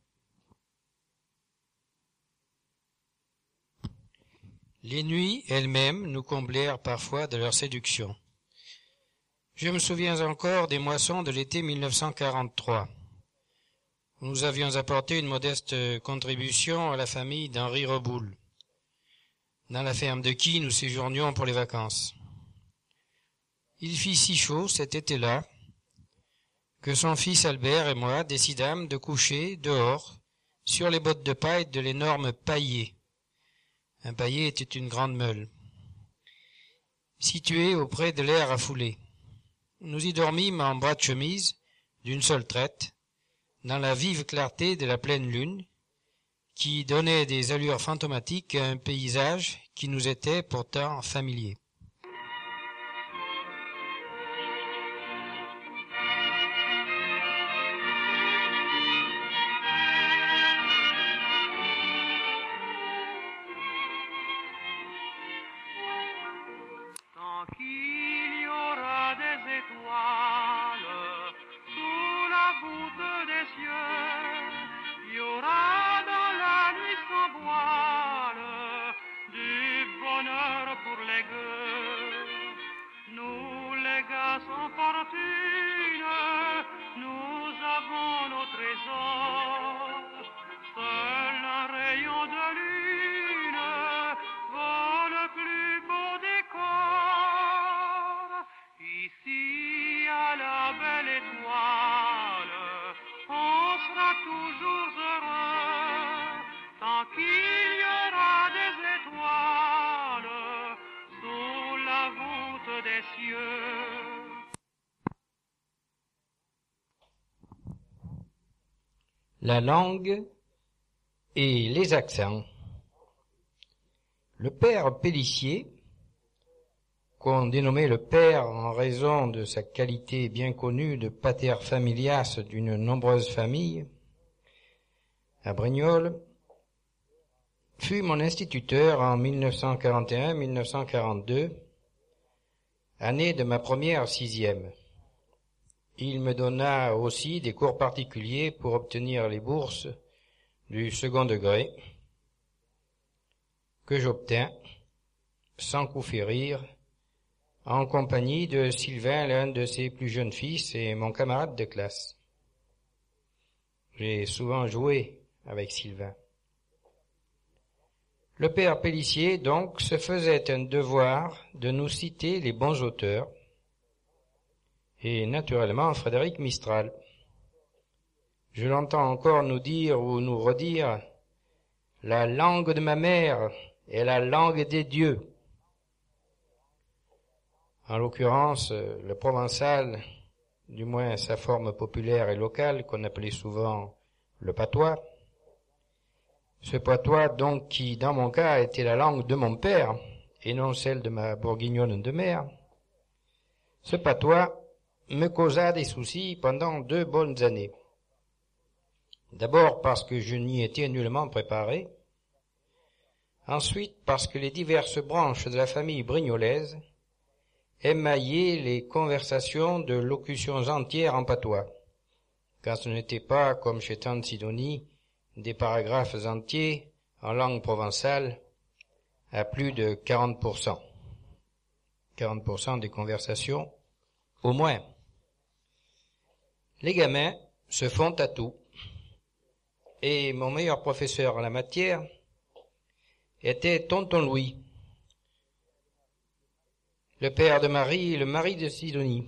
Les nuits elles-mêmes nous comblèrent parfois de leur séduction. Je me souviens encore des moissons de l'été 1943. Nous avions apporté une modeste contribution à la famille d'Henri Reboul, dans la ferme de qui nous séjournions pour les vacances. Il fit si chaud cet été-là que son fils Albert et moi décidâmes de coucher dehors sur les bottes de paille de l'énorme paillier. Un paillier était une grande meule, située auprès de l'air à fouler. Nous y dormîmes en bras de chemise, d'une seule traite, dans la vive clarté de la pleine lune, qui donnait des allures fantomatiques à un paysage qui nous était pourtant familier. Tant qu'il y aura des étoiles sous la voûte des cieux, il y aura dans la nuit sans voile du bonheur pour les gueux. Nous les gars sans fortune, nous avons nos trésors. Seul un rayon de lune vaut le plus beau décor. Ici à la belle étoile, on sera toujours heureux. Tant qu'il y aura des étoiles sous la voûte des cieux. La langue et les accents. Le père Pélissier, qu'on dénommait le père en raison de sa qualité bien connue de pater familias d'une nombreuse famille, à Brignoles, fut mon instituteur en 1941-1942, année de ma première sixième. Il me donna aussi des cours particuliers pour obtenir les bourses du second degré, que j'obtins, sans coup férir, en compagnie de Sylvain, l'un de ses plus jeunes fils et mon camarade de classe. J'ai souvent joué avec Sylvain. Le père Pélissier, donc, se faisait un devoir de nous citer les bons auteurs, et naturellement Frédéric Mistral. Je l'entends encore nous dire ou nous redire « La langue de ma mère est la langue des dieux ». En l'occurrence, le provençal, du moins sa forme populaire et locale, qu'on appelait souvent le patois. Ce patois, donc, qui, dans mon cas, était la langue de mon père, et non celle de ma bourguignonne de mère. Ce patois me causa des soucis pendant 2 bonnes années. D'abord parce que je n'y étais nullement préparé. Ensuite parce que les diverses branches de la famille brignolaise émaillaient les conversations de locutions entières en patois, quand ce n'était pas, comme chez tante Sidonie, des paragraphes entiers en langue provençale à plus de 40%. 40% des conversations, au moins. Les gamins se font à tout. Et mon meilleur professeur en la matière était tonton Louis, le père de Marie et le mari de Sidonie.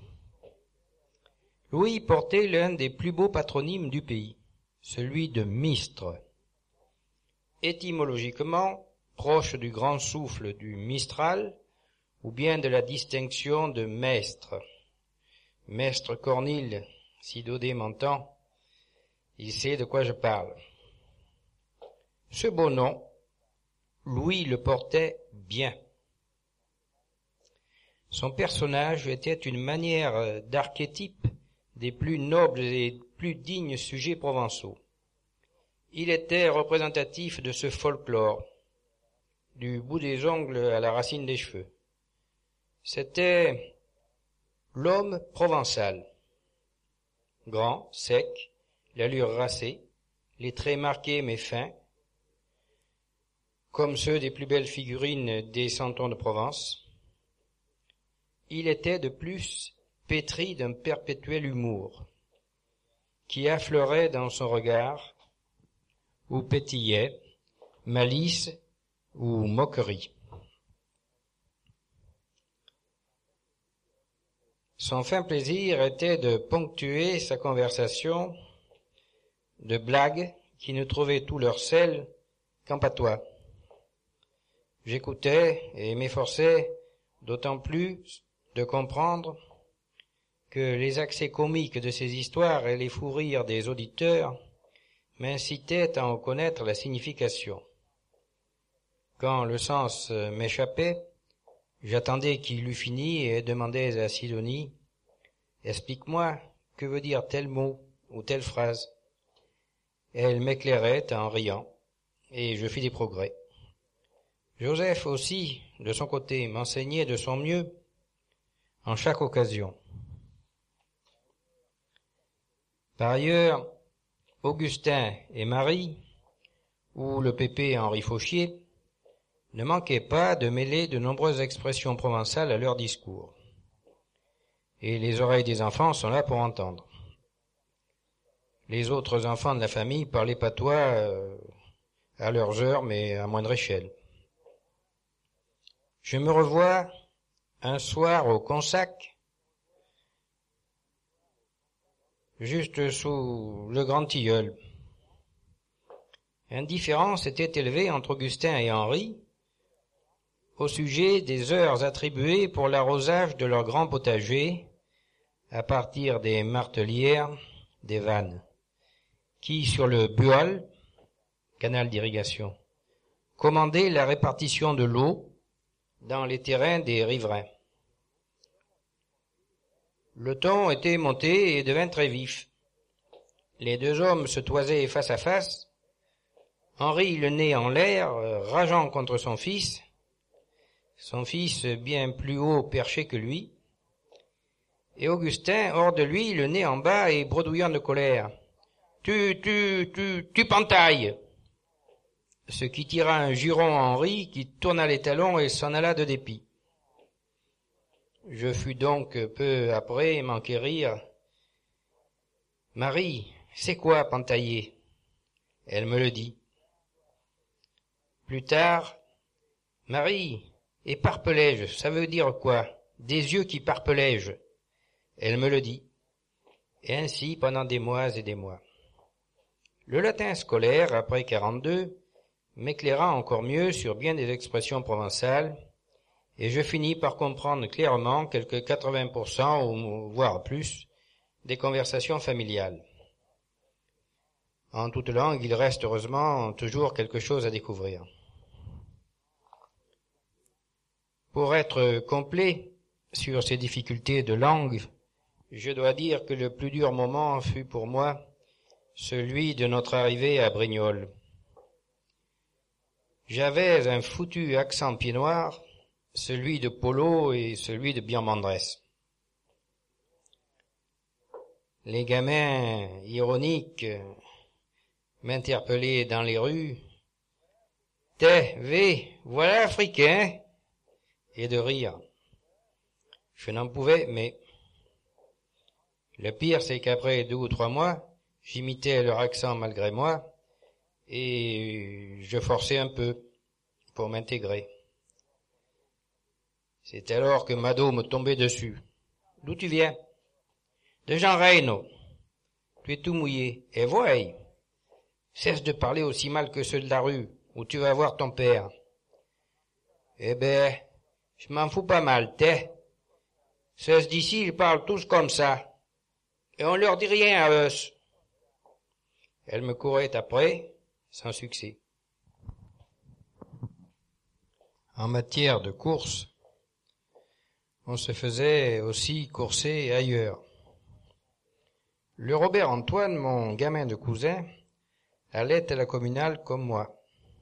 Louis portait l'un des plus beaux patronymes du pays, celui de Mistre. Étymologiquement, proche du grand souffle du Mistral, ou bien de la distinction de maître. Maître Cornille, si Daudet m'entend, il sait de quoi je parle. Ce beau nom, Louis le portait bien. Son personnage était une manière d'archétype des plus nobles et plus dignes sujets provençaux. Il était représentatif de ce folklore, du bout des ongles à la racine des cheveux. C'était l'homme provençal, grand, sec, l'allure racée, les traits marqués mais fins, comme ceux des plus belles figurines des santons de Provence. Il était de plus pétri d'un perpétuel humour, qui affleurait dans son regard, ou pétillait, malice ou moquerie. Son fin plaisir était de ponctuer sa conversation de blagues qui ne trouvaient tout leur sel qu'en patois. J'écoutais et m'efforçais d'autant plus de comprendre que les accès comiques de ces histoires et les fous rires des auditeurs m'incitaient à en connaître la signification. Quand le sens m'échappait, j'attendais qu'il eût fini et demandais à Sidonie « Explique-moi, que veut dire tel mot ou telle phrase ?» Elle m'éclairait en riant, et je fis des progrès. Joseph aussi, de son côté, m'enseignait de son mieux en chaque occasion. Par ailleurs, Augustin et Marie, ou le pépé Henri Fauchier, ne manquaient pas de mêler de nombreuses expressions provençales à leur discours. Et les oreilles des enfants sont là pour entendre. Les autres enfants de la famille parlaient patois à leurs heures, mais à moindre échelle. Je me revois un soir au Consac, juste sous le grand tilleul. Un différend s'était élevé entre Augustin et Henri au sujet des heures attribuées pour l'arrosage de leur grand potager à partir des martelières des vannes, qui, sur le Bual, canal d'irrigation, commandait la répartition de l'eau dans les terrains des riverains. Le ton était monté et devint très vif. Les deux hommes se toisaient face à face, Henri le nez en l'air, rageant contre son fils bien plus haut perché que lui, et Augustin hors de lui, le nez en bas et bredouillant de colère. Tu pentailles !» Ce qui tira un juron à Henri, qui tourna les talons et s'en alla de dépit. Je fus donc peu après m'enquérir. « Marie, c'est quoi pentailler ?» Elle me le dit. Plus tard, « Marie, éparpelège, ça veut dire quoi? Des yeux qui parpelègent. » Elle me le dit. Et ainsi pendant des mois et des mois. Le latin scolaire, après 42, m'éclaira encore mieux sur bien des expressions provençales, et je finis par comprendre clairement quelques 80%, ou voire plus, des conversations familiales. En toute langue, il reste heureusement toujours quelque chose à découvrir. Pour être complet sur ces difficultés de langue, je dois dire que le plus dur moment fut pour moi celui de notre arrivée à Brignoles. J'avais un foutu accent pied-noir, celui de Polo et celui de Bienmandresse. Les gamins ironiques m'interpellaient dans les rues. « voilà l'Africain !» et de rire. Je n'en pouvais, mais le pire, c'est qu'après 2 ou 3 mois, j'imitais leur accent malgré moi, et je forçais un peu pour m'intégrer. C'est alors que Mado me tombait dessus. « D'où tu viens ?»« De Jean Reynaud. »« Tu es tout mouillé. Et voyez, cesse de parler aussi mal que ceux de la rue, où tu vas voir ton père. »« Eh ben, je m'en fous pas mal, t'es. Ceux d'ici, ils parlent tous comme ça. Et on leur dit rien à eux. » Elle me courait après, sans succès. En matière de course, on se faisait aussi courser ailleurs. Le Robert Antoine, mon gamin de cousin, allait à la communale comme moi.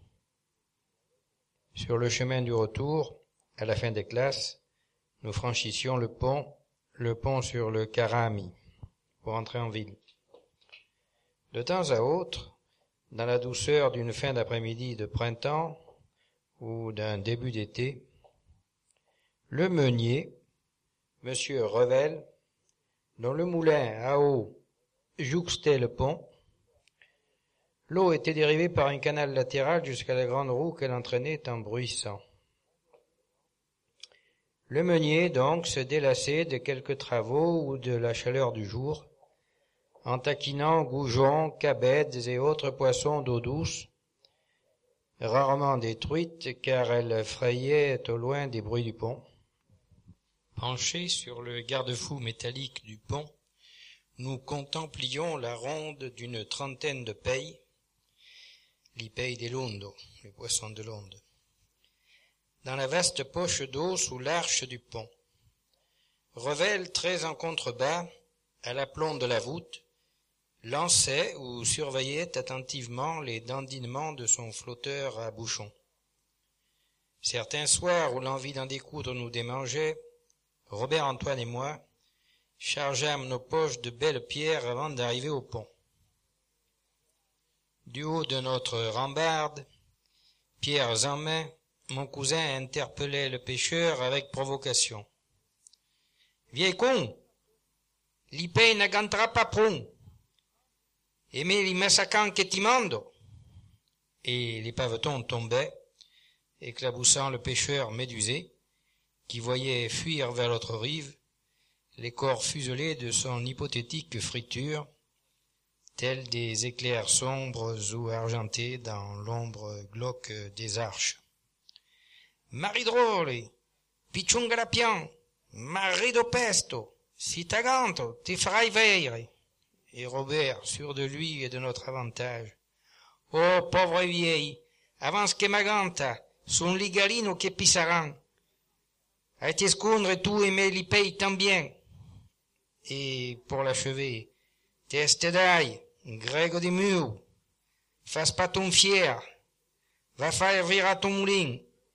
Sur le chemin du retour, à la fin des classes, nous franchissions le pont sur le Carami, pour entrer en ville. De temps à autre, dans la douceur d'une fin d'après-midi de printemps ou d'un début d'été, le meunier, Monsieur Revel, dont le moulin à eau jouxtait le pont, l'eau était dérivée par un canal latéral jusqu'à la grande roue qu'elle entraînait en bruissant. Le meunier, donc, se délassait de quelques travaux ou de la chaleur du jour, en taquinant goujons, cabèdes et autres poissons d'eau douce, rarement détruites car elles frayaient au loin des bruits du pont. Penchés sur le garde-fou métallique du pont, nous contemplions la ronde d'une trentaine de peilles, les peilles des Londo, les poissons de l'onde, dans la vaste poche d'eau sous l'arche du pont. Revel, très en contrebas, à l'aplomb de la voûte, lançait ou surveillait attentivement les dandinements de son flotteur à bouchon. Certains soirs où l'envie d'en découdre nous démangeait, Robert Antoine et moi chargeâmes nos poches de belles pierres avant d'arriver au pont. Du haut de notre rambarde, pierres en main, mon cousin interpellait le pêcheur avec provocation. « Vieil con, l'ipei n'agantera pas prou. Et mais li massacan que ti mando. » Et les pavetons tombaient, éclaboussant le pêcheur médusé, qui voyait fuir vers l'autre rive les corps fuselés de son hypothétique friture, tels des éclairs sombres ou argentés dans l'ombre glauque des arches. « Maridrole, picciungarapian, marido pesto, si t'aganto, ti farai veire. » Et Robert, sûr de lui et de notre avantage. « Oh, pauvre vieille, avance che maganta, son les galino che pissaran. A te scondre tu et me li paye tant bien. Et pour l'achever, t'estedai, Grego de Mur, fasse pas ton fier, va faire virer ton moulin.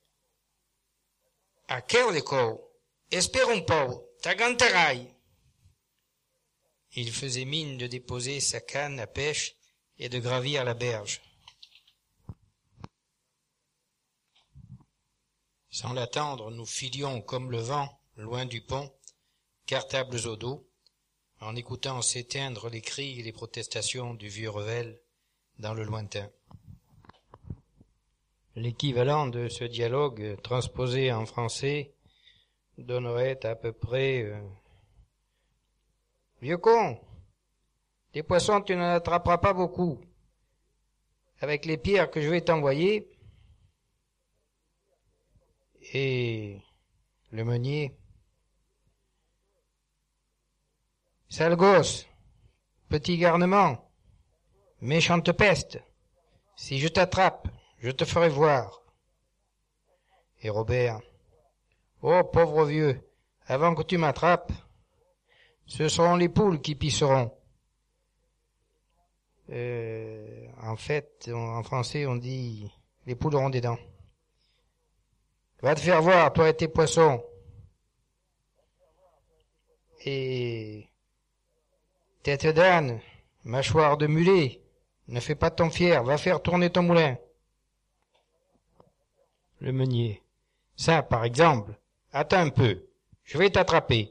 À quel de cor, espère un peu, t'aganterai. Il faisait mine de déposer sa canne à pêche et de gravir la berge. Sans l'attendre, nous filions comme le vent, loin du pont, cartables au dos, en écoutant s'éteindre les cris et les protestations du vieux Revel dans le lointain. L'équivalent de ce dialogue transposé en français donnerait à peu près Vieux con, des poissons tu n'en attraperas pas beaucoup. Avec les pierres que je vais t'envoyer, et le meunier, sale gosse, petit garnement, méchante peste, si je t'attrape, je te ferai voir. Et Robert, oh pauvre vieux, avant que tu m'attrapes, ce seront les poules qui pisseront. En fait, en français, on dit les poules auront des dents. Va te faire voir, toi et tes poissons. Et tête d'âne, mâchoire de mulet, ne fais pas ton fier, va faire tourner ton moulin. Le meunier, ça, par exemple, attends un peu, je vais t'attraper.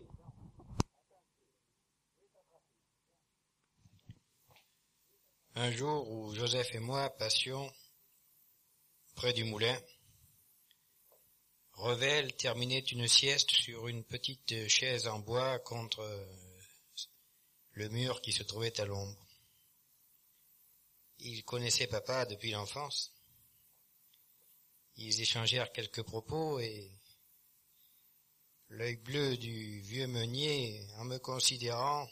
Un jour où Joseph et moi passions près du moulin, Revel terminait une sieste sur une petite chaise en bois contre le mur qui se trouvait à l'ombre. Il connaissait papa depuis l'enfance. Ils échangèrent quelques propos et l'œil bleu du vieux meunier, en me considérant,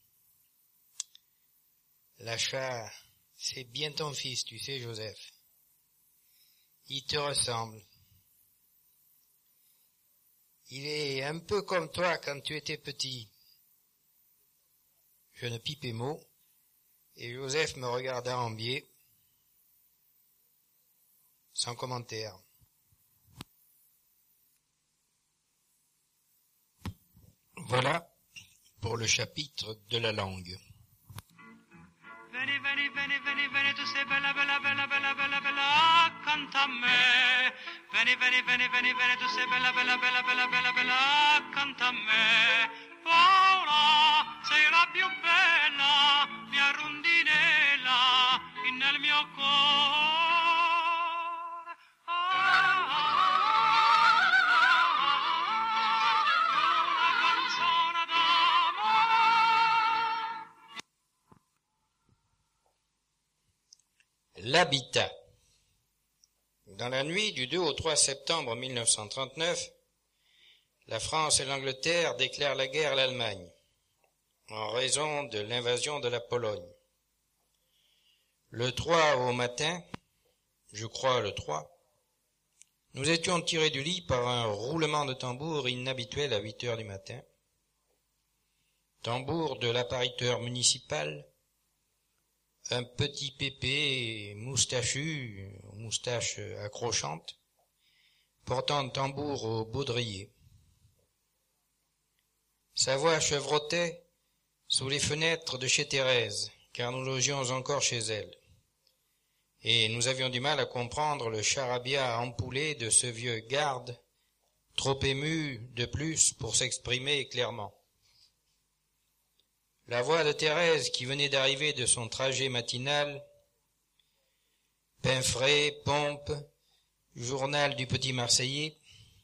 lâcha, c'est bien ton fils, tu sais, Joseph. Il te ressemble. Il est un peu comme toi quand tu étais petit. Je ne pipais mot, et Joseph me regarda en biais, sans commentaire. Voilà pour le chapitre de la langue. Vieni, vieni, vieni, vieni, vieni, tu sei bella, bella, bella, bella, bella, bella, accanto a me. Vieni, vieni, vieni, vieni, vieni, tu sei bella, bella, bella, bella, bella, bella, accanto a me. Paola, sei la più bella, mia rondinella, nel mio cuore. Una canzone d'amore. L'habitat. Dans la nuit du 2 au 3 septembre 1939, la France et l'Angleterre déclarent la guerre à l'Allemagne en raison de l'invasion de la Pologne. Le 3 au matin, je crois le 3, nous étions tirés du lit par un roulement de tambour inhabituel à 8 heures du matin. Tambour de l'appariteur municipal, un petit pépé moustachu, moustache accrochante, portant un tambour au baudrier. Sa voix chevrotait sous les fenêtres de chez Thérèse, car nous logions encore chez elle. Et nous avions du mal à comprendre le charabia ampoulé de ce vieux garde, trop ému de plus pour s'exprimer clairement. La voix de Thérèse qui venait d'arriver de son trajet matinal, pain frais, pompe, journal du petit Marseillais,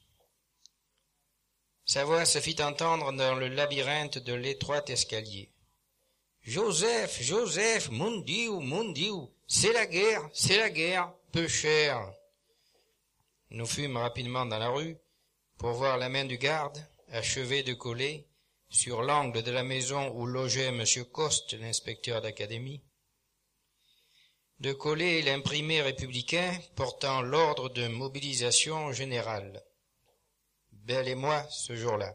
sa voix se fit entendre dans le labyrinthe de l'étroit escalier. « Joseph, Joseph, mon Dieu, c'est la guerre, peu cher. » Nous fûmes rapidement dans la rue pour voir la main du garde, achevée de coller, sur l'angle de la maison où logeait M. Coste, l'inspecteur d'académie. de coller l'imprimé républicain portant l'ordre de mobilisation générale. Bel émoi ce jour-là.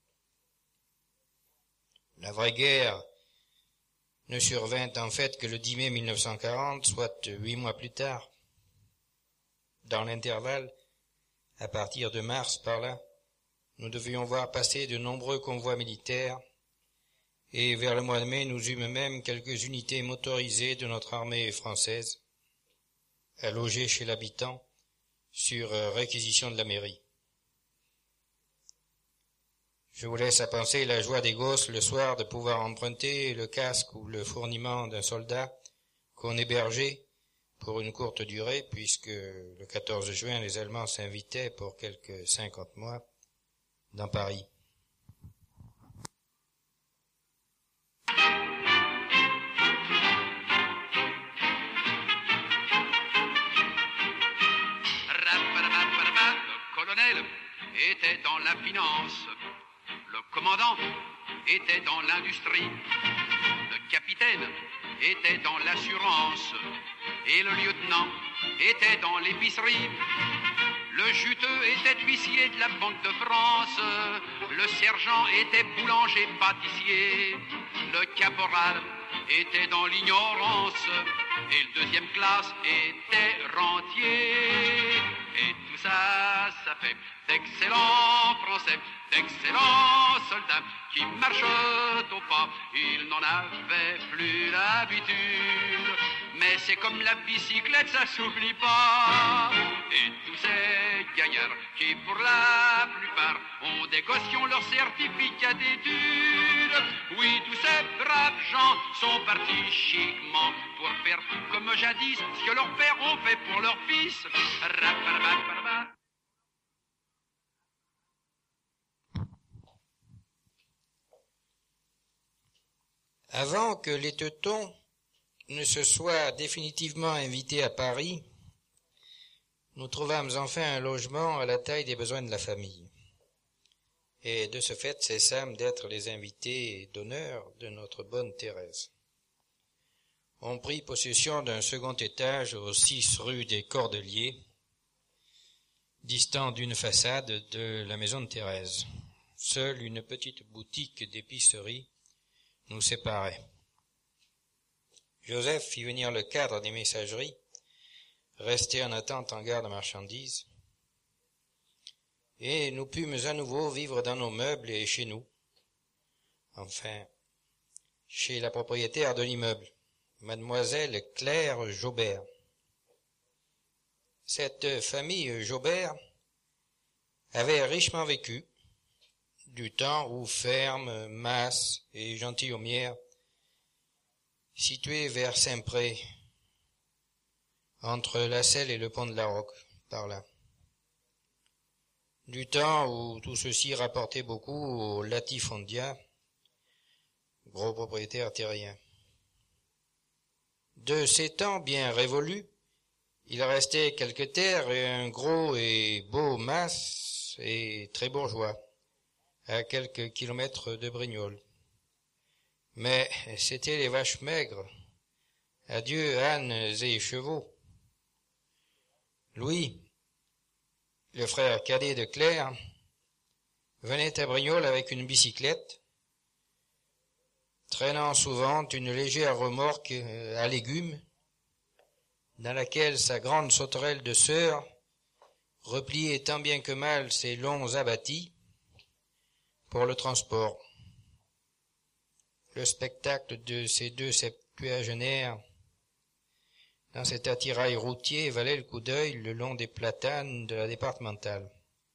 La vraie guerre ne survint en fait que le 10 mai 1940, soit 8 mois plus tard. Dans l'intervalle, à partir de mars par là, nous devions voir passer de nombreux convois militaires, et vers le mois de mai, nous eûmes même quelques unités motorisées de notre armée française à loger chez l'habitant sur réquisition de la mairie. Je vous laisse à penser la joie des gosses le soir de pouvoir emprunter le casque ou le fourniment d'un soldat qu'on hébergeait pour une courte durée, puisque le 14 juin, les Allemands s'invitaient pour quelques 50 mois dans Paris. Le colonel était dans la finance, le commandant était dans l'industrie, le capitaine était dans l'assurance et le lieutenant était dans l'épicerie. Le juteux était huissier de la Banque de France, le sergent était boulanger-pâtissier, le caporal était dans l'ignorance et le deuxième classe était rentier. Et tout ça, ça fait d'excellents Français, d'excellents soldats qui marchent au pas. Ils n'en avaient plus l'habitude, mais c'est comme la bicyclette, ça s'oublie pas. Et tous ces gaillards qui pour la plupart ont des gossions leur certificat d'études. Oui, tous ces braves gens sont partis chiquement pour faire comme jadis ce que leurs pères ont fait pour leurs fils. Avant que les Teutons ne se soient définitivement invités à Paris, nous trouvâmes enfin un logement à la taille des besoins de la famille. Et de ce fait, cessâmes d'être les invités d'honneur de notre bonne Thérèse. On prit possession d'un second étage aux 6 rue des Cordeliers, distant d'une façade de la maison de Thérèse. Seule une petite boutique d'épicerie nous séparait. Joseph fit venir le cadre des messageries, resté en attente en gare de marchandises, et nous pûmes à nouveau vivre dans nos meubles et chez nous. Enfin, chez la propriétaire de l'immeuble, mademoiselle Claire Jaubert. Cette famille Jaubert avait richement vécu, du temps où ferme, Masse et Gentilhommières, situés vers Saint-Pré, entre la Selle et le pont de la Roque, par là. Du temps où tout ceci rapportait beaucoup aux latifondia, gros propriétaires terriens. De ces temps bien révolus, il restait quelques terres et un gros et beau Masse et très bourgeois, à quelques kilomètres de Brignoles. Mais c'étaient les vaches maigres, adieu ânes et chevaux. Louis, le frère cadet de Claire, venait à Brignoles avec une bicyclette, traînant souvent une légère remorque à légumes, dans laquelle sa grande sauterelle de sœur repliait tant bien que mal ses longs abattis pour le transport. Le spectacle de ces deux septuagénaires dans cet attirail routier valait le coup d'œil le long des platanes de la départementale,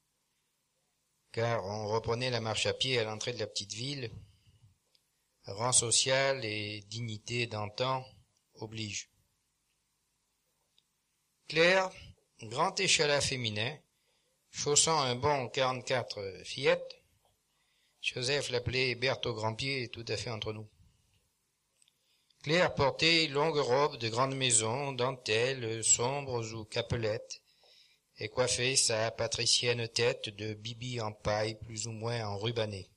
car on reprenait la marche à pied à l'entrée de la petite ville, rang social et dignité d'antan oblige. Claire, grand échalas féminin, chaussant un bon 44 fillette, Joseph l'appelait Berthe au grand-pied, tout à fait entre nous. Claire portait longue robe de grande maison, dentelles, sombres ou capelettes, et coiffait sa patricienne tête de bibi en paille plus ou moins enrubanée.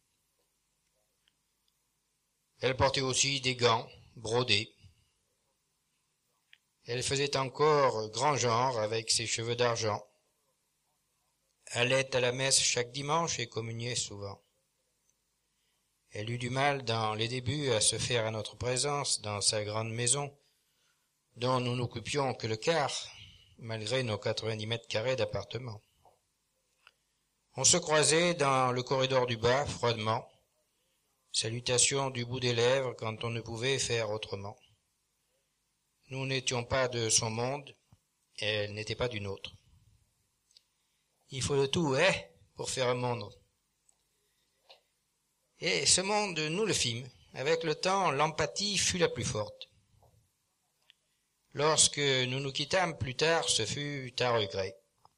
Elle portait aussi des gants brodés. Elle faisait encore grand genre avec ses cheveux d'argent, allait à la messe chaque dimanche et communiait souvent. Elle eut du mal dans les débuts à se faire à notre présence dans sa grande maison, dont nous n'occupions que le quart, malgré nos 90 mètres carrés d'appartement. On se croisait dans le corridor du bas, froidement, salutations du bout des lèvres quand on ne pouvait faire autrement. Nous n'étions pas de son monde, et elle n'était pas du nôtre. Il faut de tout, pour faire un monde. Et ce monde, nous le fîmes. Avec le temps, l'empathie fut la plus forte. Lorsque nous nous quittâmes plus tard, ce fut à regret.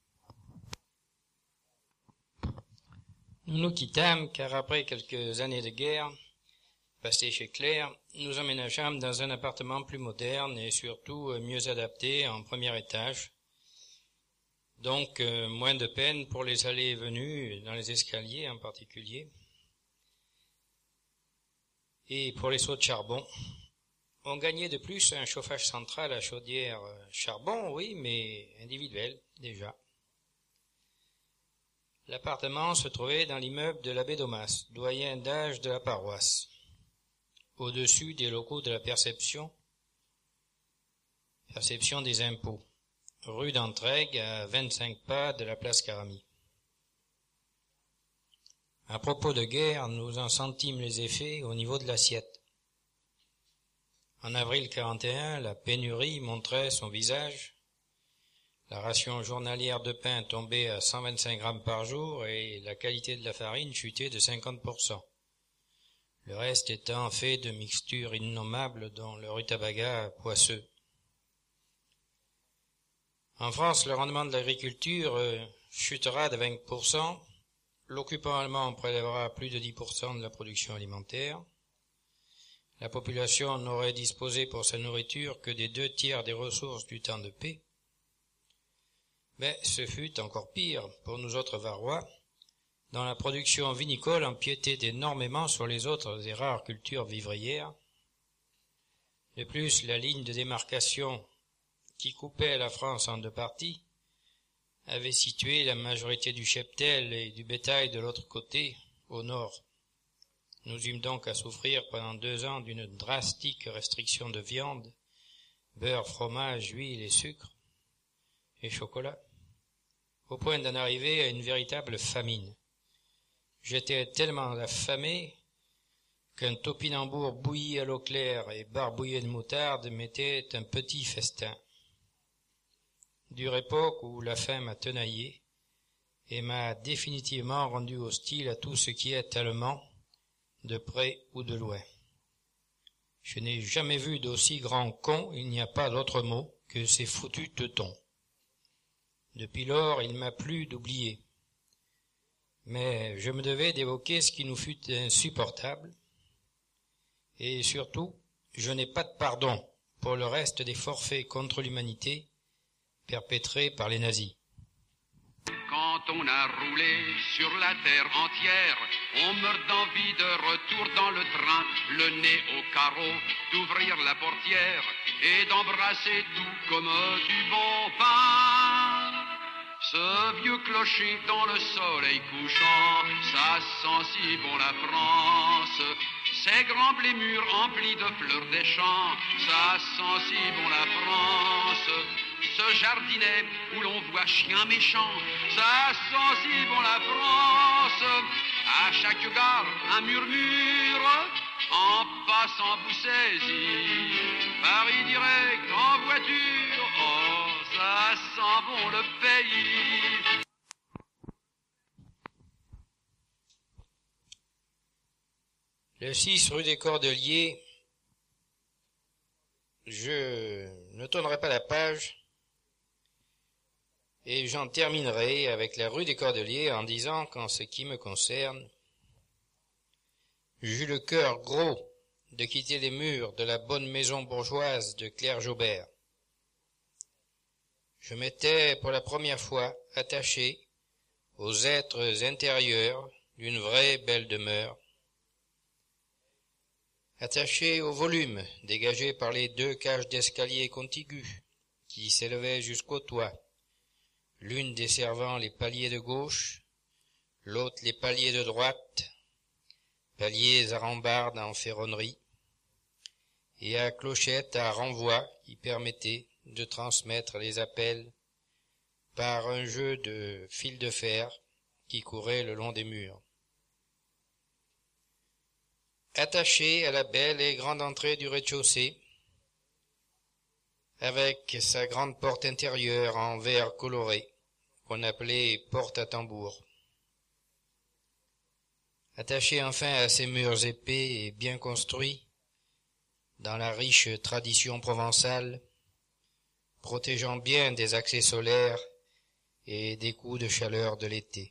Nous nous quittâmes car après quelques années de guerre, passées chez Claire, nous emménageâmes dans un appartement plus moderne et surtout mieux adapté en premier étage. Donc moins de peine pour les allées et venues, dans les escaliers en particulier. Et pour les seaux de charbon. On gagnait de plus un chauffage central à chaudière charbon, oui, mais individuel déjà. L'appartement se trouvait dans l'immeuble de l'abbé Domas, doyen d'âge de la paroisse, au-dessus des locaux de la perception des impôts, rue d'Entraigues à 25 pas de la place Caramie. À propos de guerre, nous en sentîmes les effets au niveau de l'assiette. En avril 41, la pénurie montrait son visage. La ration journalière de pain tombait à 125 grammes par jour et la qualité de la farine chutait de 50%. Le reste étant fait de mixtures innommables dont le rutabaga poisseux. En France, le rendement de l'agriculture chutera de 20%. L'occupant allemand prélèvera plus de 10% de la production alimentaire. La population n'aurait disposé pour sa nourriture que des 2/3 des ressources du temps de paix. Mais ce fut encore pire pour nous autres Varois, dont la production vinicole empiétait énormément sur les autres et rares cultures vivrières. De plus, la ligne de démarcation qui coupait la France en deux parties avait situé la majorité du cheptel et du bétail de l'autre côté, au nord. Nous eûmes donc à souffrir pendant 2 ans d'une drastique restriction de viande, beurre, fromage, huile et sucre, et chocolat, au point d'en arriver à une véritable famine. J'étais tellement affamé qu'un topinambour bouilli à l'eau claire et barbouillé de moutarde m'était un petit festin. Dure époque où la faim m'a tenaillé et m'a définitivement rendu hostile à tout ce qui est allemand, de près ou de loin. Je n'ai jamais vu d'aussi grand con, il n'y a pas d'autre mot, que ces foutus teutons. Depuis lors, il m'a plu d'oublier. Mais je me devais d'évoquer ce qui nous fut insupportable, et surtout, je n'ai pas de pardon pour le reste des forfaits contre l'humanité perpétrés par les nazis. Quand on a roulé sur la terre entière, on meurt d'envie de retour dans le train, le nez au carreau, d'ouvrir la portière et d'embrasser tout comme du bon pain. Ce vieux clocher dans le soleil couchant, ça sent si bon la France. Ces grands blés mûrs emplis de fleurs des champs, ça sent si bon la France. Ce jardinet où l'on voit chien méchant, ça sent si bon la France. À chaque gare, un murmure, en passant vous saisit. Paris direct en voiture, oh, ça sent bon le pays. Le 6 rue des Cordeliers, je ne tournerai pas la page et j'en terminerai avec la rue des Cordeliers en disant qu'en ce qui me concerne, j'eus le cœur gros de quitter les murs de la bonne maison bourgeoise de Claire Jaubert. Je m'étais pour la première fois attaché aux êtres intérieurs d'une vraie belle demeure, attaché au volume dégagé par les 2 cages d'escalier contigus qui s'élevaient jusqu'au toit, l'une desservant les paliers de gauche, l'autre les paliers de droite, paliers à rambarde en ferronnerie, et à clochette à renvoi qui permettait de transmettre les appels par un jeu de fil de fer qui courait le long des murs. Attaché à la belle et grande entrée du rez-de-chaussée, avec sa grande porte intérieure en verre coloré, qu'on appelait porte à tambour. Attaché enfin à ses murs épais et bien construits, dans la riche tradition provençale, protégeant bien des accès solaires et des coups de chaleur de l'été.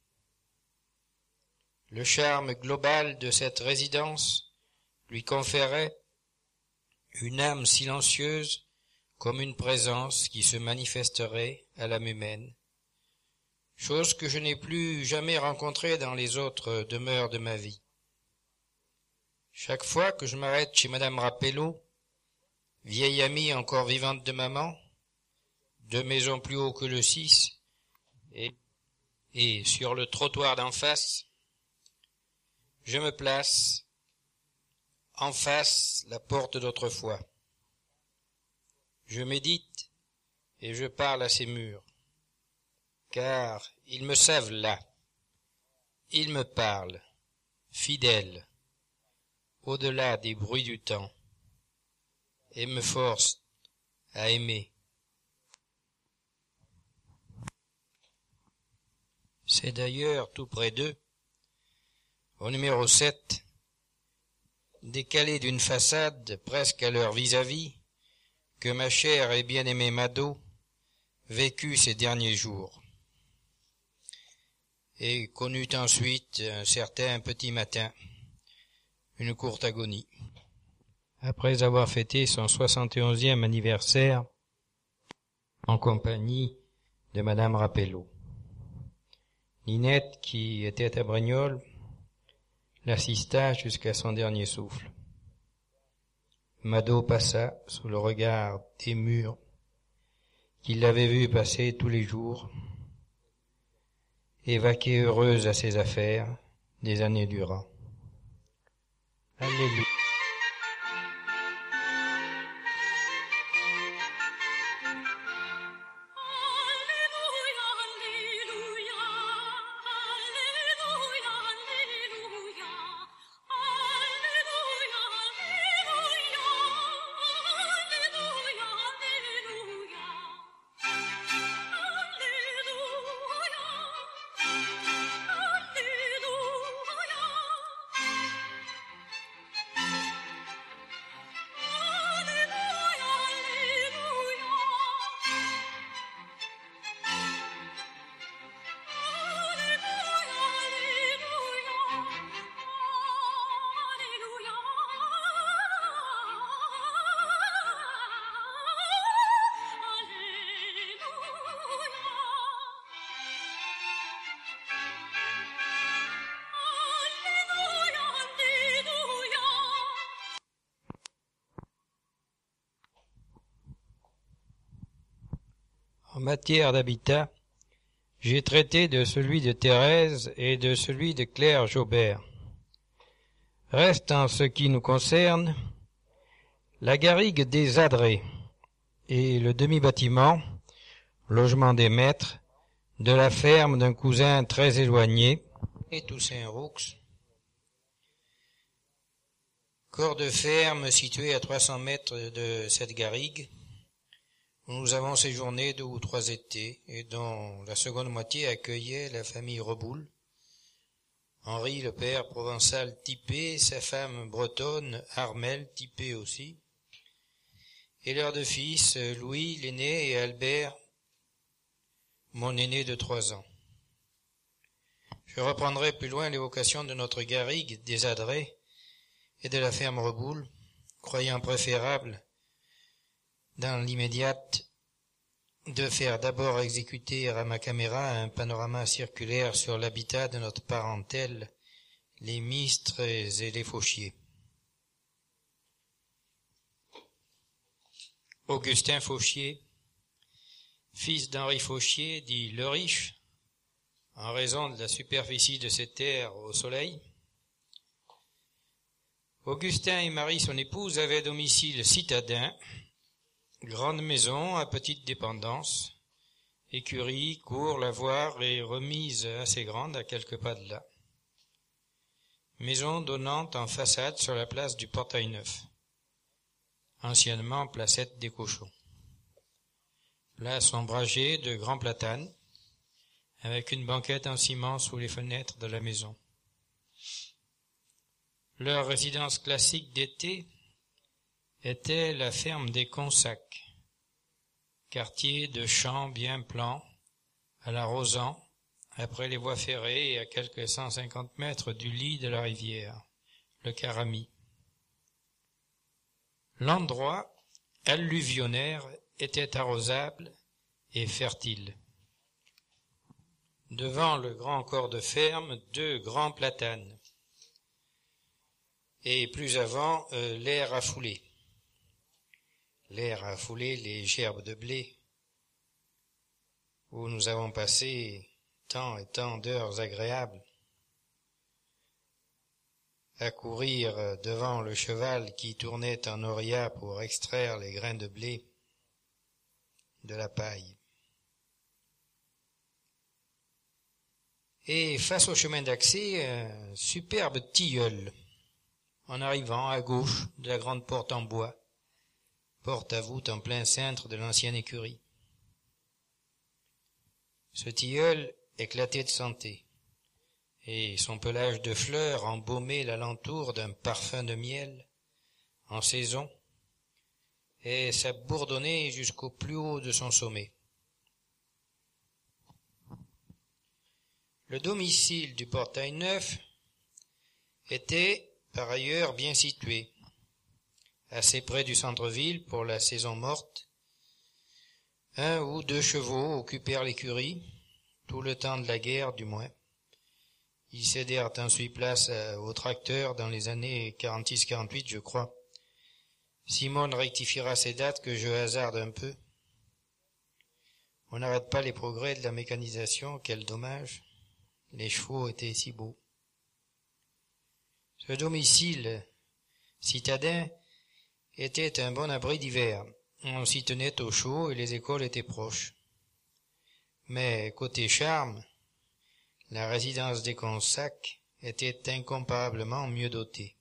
Le charme global de cette résidence lui conférait une âme silencieuse comme une présence qui se manifesterait à l'âme humaine, chose que je n'ai plus jamais rencontrée dans les autres demeures de ma vie. Chaque fois que je m'arrête chez madame Rapello, vieille amie encore vivante de maman, 2 maisons plus haut que le 6, et sur le trottoir d'en face, je me place en face la porte d'autrefois. Je médite et je parle à ces murs, car ils me savent là. Ils me parlent, fidèles, au-delà des bruits du temps, et me forcent à aimer. C'est d'ailleurs tout près d'eux, au numéro 7, décalé d'une façade presque à leur vis-à-vis, que ma chère et bien-aimée Mado vécut ces derniers jours, et connut ensuite un certain petit matin une courte agonie. Après avoir fêté son 71e anniversaire en compagnie de madame Rapello. Ninette, qui était à Brignoles, l'assista jusqu'à son dernier souffle. Mado passa sous le regard des murs qui l'avaient vue passer tous les jours et vaquer heureuse à ses affaires des années durant. Alléluia. En matière d'habitat, j'ai traité de celui de Thérèse et de celui de Claire Jaubert. Reste en ce qui nous concerne la garrigue des Adrets et le demi-bâtiment, logement des maîtres, de la ferme d'un cousin très éloigné, et Toussaint Roux, corps de ferme situé à 300 mètres de cette garrigue, où nous avons séjourné 2 ou 3 étés, et dont la seconde moitié accueillait la famille Reboul, Henri le père provençal typé, sa femme bretonne Armelle typée aussi, et leurs 2 fils, Louis l'aîné et Albert, mon aîné de 3 ans. Je reprendrai plus loin l'évocation de notre garrigue des Adrets et de la ferme Reboul, croyant préférable dans l'immédiate de faire d'abord exécuter à ma caméra un panorama circulaire sur l'habitat de notre parentèle, les Mistres et les Fauchiers. Augustin Fauchier, fils d'Henri Fauchier, dit le Riche, en raison de la superficie de ses terres au soleil. Augustin et Marie, son épouse, avaient domicile citadin, grande maison à petite dépendance, écurie, cour, lavoir et remise assez grande à quelques pas de là. Maison donnant en façade sur la place du Portail-Neuf, anciennement placette des Cochons. Place ombragée de grands platanes, avec une banquette en ciment sous les fenêtres de la maison. Leur résidence classique d'été était la ferme des Consac, quartier de champs bien plan, à la Rosan, après les voies ferrées et à quelques 150 mètres du lit de la rivière, le Carami. L'endroit alluvionnaire était arrosable et fertile. Devant le grand corps de ferme, 2 grands platanes, et plus avant, l'air à fouler. L'air à fouler les gerbes de blé, où nous avons passé tant et tant d'heures agréables, à courir devant le cheval qui tournait en oria pour extraire les grains de blé de la paille. Et face au chemin d'accès, un superbe tilleul, en arrivant à gauche de la grande porte en bois, porte à voûte en plein cintre de l'ancienne écurie. Ce tilleul éclatait de santé, et son pelage de fleurs embaumait l'alentour d'un parfum de miel, en saison, et ça bourdonnait jusqu'au plus haut de son sommet. Le domicile du Portail-Neuf était par ailleurs bien situé, assez près du centre-ville pour la saison morte. 1 ou 2 chevaux occupèrent l'écurie, tout le temps de la guerre du moins. Ils cédèrent ensuite place au tracteur dans les années 46-48, je crois. Simone rectifiera ces dates que je hasarde un peu. On n'arrête pas les progrès de la mécanisation, quel dommage. Les chevaux étaient si beaux. Ce domicile citadin était un bon abri d'hiver. On s'y tenait au chaud et les écoles étaient proches. Mais côté charme, la résidence des Consac était incomparablement mieux dotée.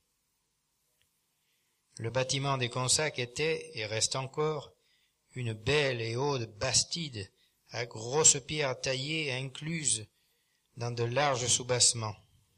Le bâtiment des Consac était, et reste encore, une belle et haute bastide à grosses pierres taillées incluses dans de larges soubassements.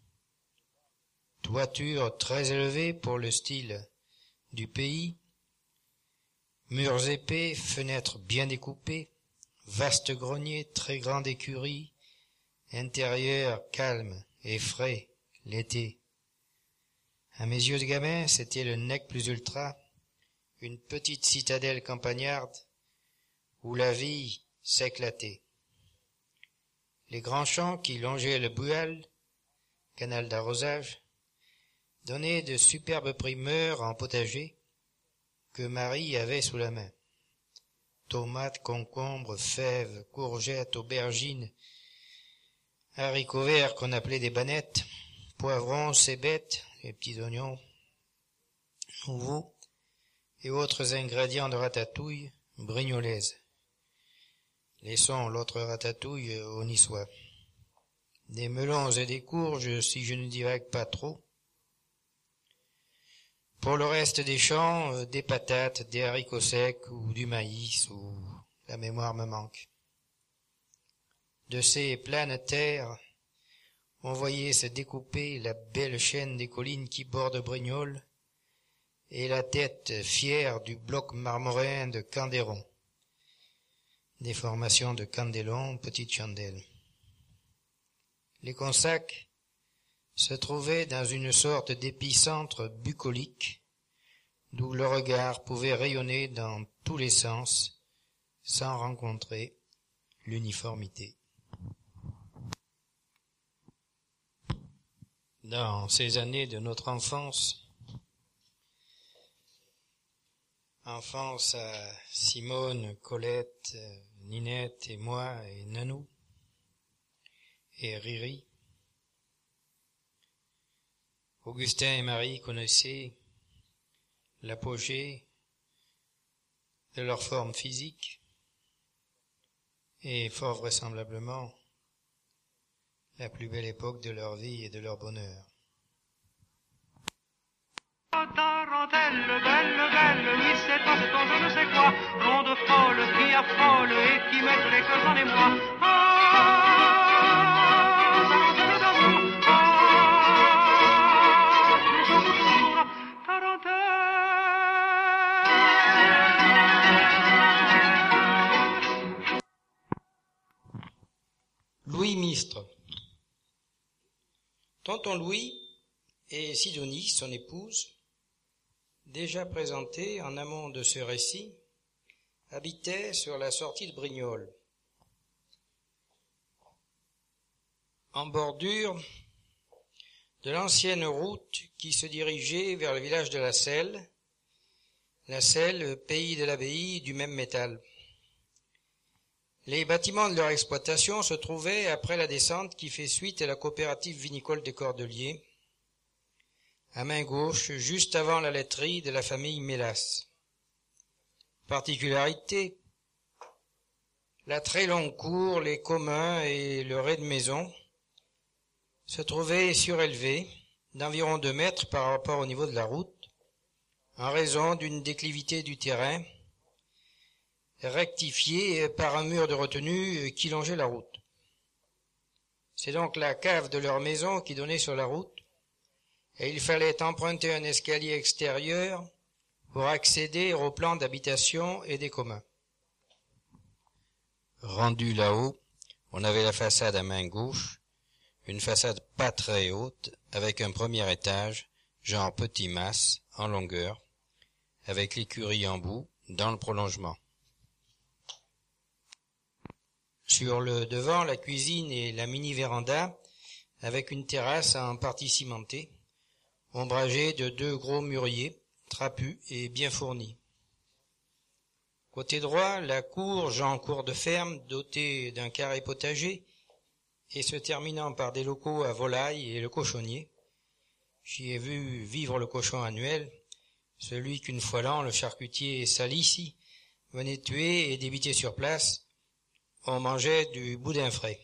Toiture très élevée pour le style du pays, murs épais, fenêtres bien découpées, vaste grenier, très grande écurie, intérieur calme et frais l'été. À mes yeux de gamin, c'était le nec plus ultra, une petite citadelle campagnarde où la vie s'éclatait. Les grands champs qui longeaient le Bual, canal d'arrosage, donnaient de superbes primeurs en potager que Marie avait sous la main. Tomates, concombres, fèves, courgettes, aubergines, haricots verts qu'on appelait des banettes, poivrons, cébettes, les petits oignons nouveaux et autres ingrédients de ratatouille brignolaise. Laissons l'autre ratatouille au niçois. Des melons et des courges, si je ne divague pas trop. Pour le reste des champs, des patates, des haricots secs ou du maïs, ou la mémoire me manque. De ces planes terres, on voyait se découper la belle chaîne des collines qui bordent Brignoles et la tête fière du bloc marmoréen de Candéron. Des formations de Candélon, Petite Chandelle. Les Consac se trouvaient dans une sorte d'épicentre bucolique, d'où le regard pouvait rayonner dans tous les sens, sans rencontrer l'uniformité. Dans ces années de notre enfance à Simone, Colette, Ninette et moi et Nanou et Riri. Augustin et Marie connaissaient l'apogée de leur forme physique et fort vraisemblablement la plus belle époque de leur vie et de leur bonheur. Tarentelle, belle, belle, oui c'est Toston, je ne sais quoi, blonde folle qui affole et qui met tous les cœurs en émoi. Ah, tarentelle d'amour, ah, tarentelle. Louis Mistre. Tonton Louis et Sidonie, son épouse, déjà présentés en amont de ce récit, habitaient sur la sortie de Brignoles, en bordure de l'ancienne route qui se dirigeait vers le village de la Selle, pays de l'abbaye du même métal. Les bâtiments de leur exploitation se trouvaient après la descente qui fait suite à la coopérative vinicole des Cordeliers, à main gauche, juste avant la laiterie de la famille Mélas. Particularité, la très longue cour, les communs et le rez-de-maison se trouvaient surélevés d'environ 2 mètres par rapport au niveau de la route, en raison d'une déclivité du terrain rectifiée par un mur de retenue qui longeait la route. C'est donc la cave de leur maison qui donnait sur la route, et il fallait emprunter un escalier extérieur pour accéder au plan d'habitation et des communs. Rendu là-haut, on avait la façade à main gauche, une façade pas très haute, avec un premier étage, genre petit mas, en longueur, avec l'écurie en bout, dans le prolongement. Sur le devant, la cuisine et la mini-véranda, avec une terrasse en partie cimentée, ombragée de 2 gros mûriers, trapus et bien fournis. Côté droit, la cour, genre cour de ferme, dotée d'un carré potager, et se terminant par des locaux à volailles et le cochonnier. J'y ai vu vivre le cochon annuel, celui qu'une fois l'an le charcutier Salissi venait tuer et débiter sur place. On mangeait du boudin frais.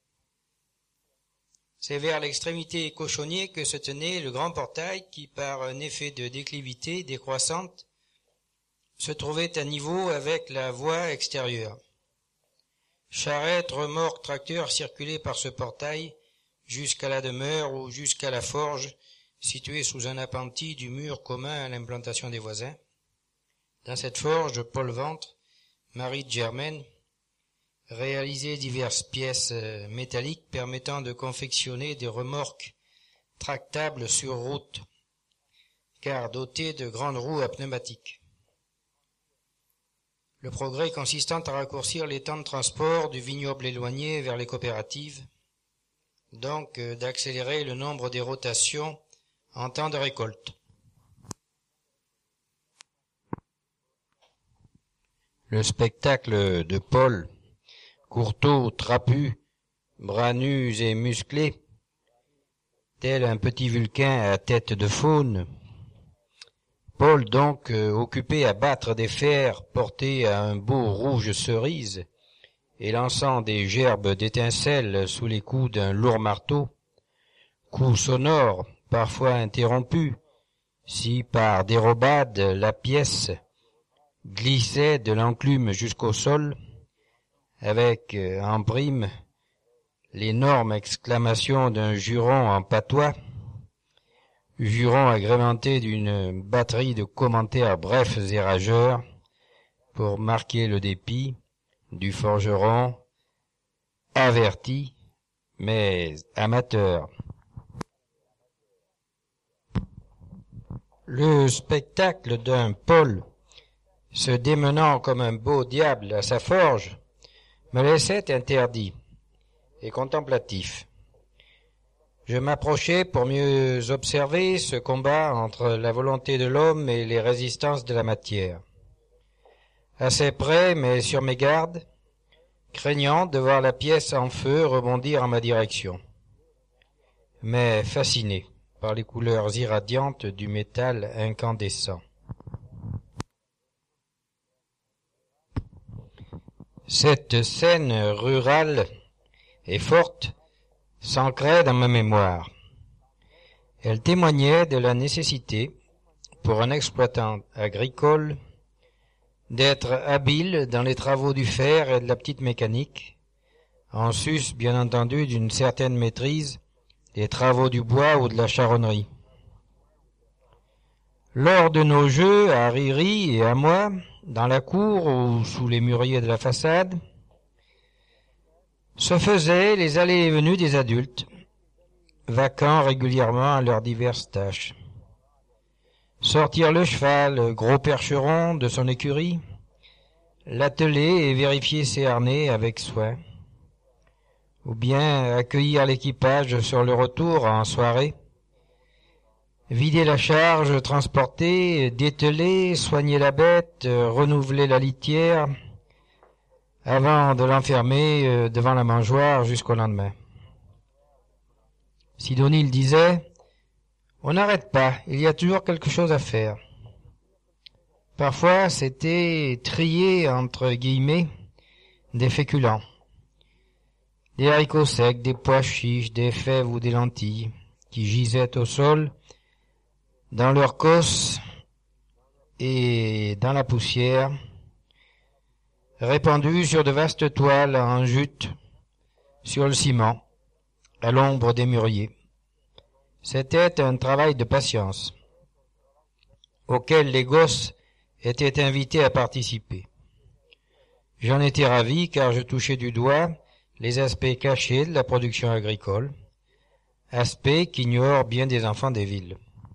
C'est vers l'extrémité cochonnier que se tenait le grand portail qui, par un effet de déclivité décroissante, se trouvait à niveau avec la voie extérieure. Charrettes, remorques, tracteurs circulaient par ce portail jusqu'à la demeure ou jusqu'à la forge située sous un appentis du mur commun à l'implantation des voisins. Dans cette forge, Paul Ventre, mari de Germaine, réalisait diverses pièces métalliques permettant de confectionner des remorques tractables sur route, car dotées de grandes roues à pneumatiques. Le progrès consistant à raccourcir les temps de transport du vignoble éloigné vers les coopératives, donc d'accélérer le nombre des rotations en temps de récolte. Le spectacle de Paul, courteau, trapu, bras nus et musclé, tel un petit Vulcain à tête de faune. Paul donc, occupé à battre des fers portés à un beau rouge cerise et lançant des gerbes d'étincelles sous les coups d'un lourd marteau, coups sonores, parfois interrompus, si par dérobade la pièce glissait de l'enclume jusqu'au sol, avec en prime l'énorme exclamation d'un juron en patois, juron agrémenté d'une batterie de commentaires brefs et rageurs pour marquer le dépit du forgeron averti mais amateur. Le spectacle d'un Paul se démenant comme un beau diable à sa forge me laissait interdit et contemplatif. Je m'approchais pour mieux observer ce combat entre la volonté de l'homme et les résistances de la matière. Assez près, mais sur mes gardes, craignant de voir la pièce en feu rebondir en ma direction, mais fasciné par les couleurs irradiantes du métal incandescent. Cette scène rurale et forte s'ancrait dans ma mémoire. Elle témoignait de la nécessité, pour un exploitant agricole, d'être habile dans les travaux du fer et de la petite mécanique, en sus, bien entendu, d'une certaine maîtrise des travaux du bois ou de la charronnerie. Lors de nos jeux, à Riri et à moi, dans la cour ou sous les mûriers de la façade, se faisaient les allées et venues des adultes, vaquant régulièrement à leurs diverses tâches. Sortir le cheval, gros percheron, de son écurie, l'atteler et vérifier ses harnais avec soin, ou bien accueillir l'équipage sur le retour en soirée, vider la charge, transporter, dételer, soigner la bête, renouveler la litière, avant de l'enfermer devant la mangeoire jusqu'au lendemain. Sidonie le disait, on n'arrête pas, il y a toujours quelque chose à faire. Parfois, c'était trier, entre guillemets, des féculents. Des haricots secs, des pois chiches, des fèves ou des lentilles, qui gisaient au sol, dans leur cosse et dans la poussière, répandus sur de vastes toiles en jute, sur le ciment, à l'ombre des mûriers. C'était un travail de patience, auquel les gosses étaient invités à participer. J'en étais ravi car je touchais du doigt les aspects cachés de la production agricole, aspects qu'ignorent bien des enfants des villes.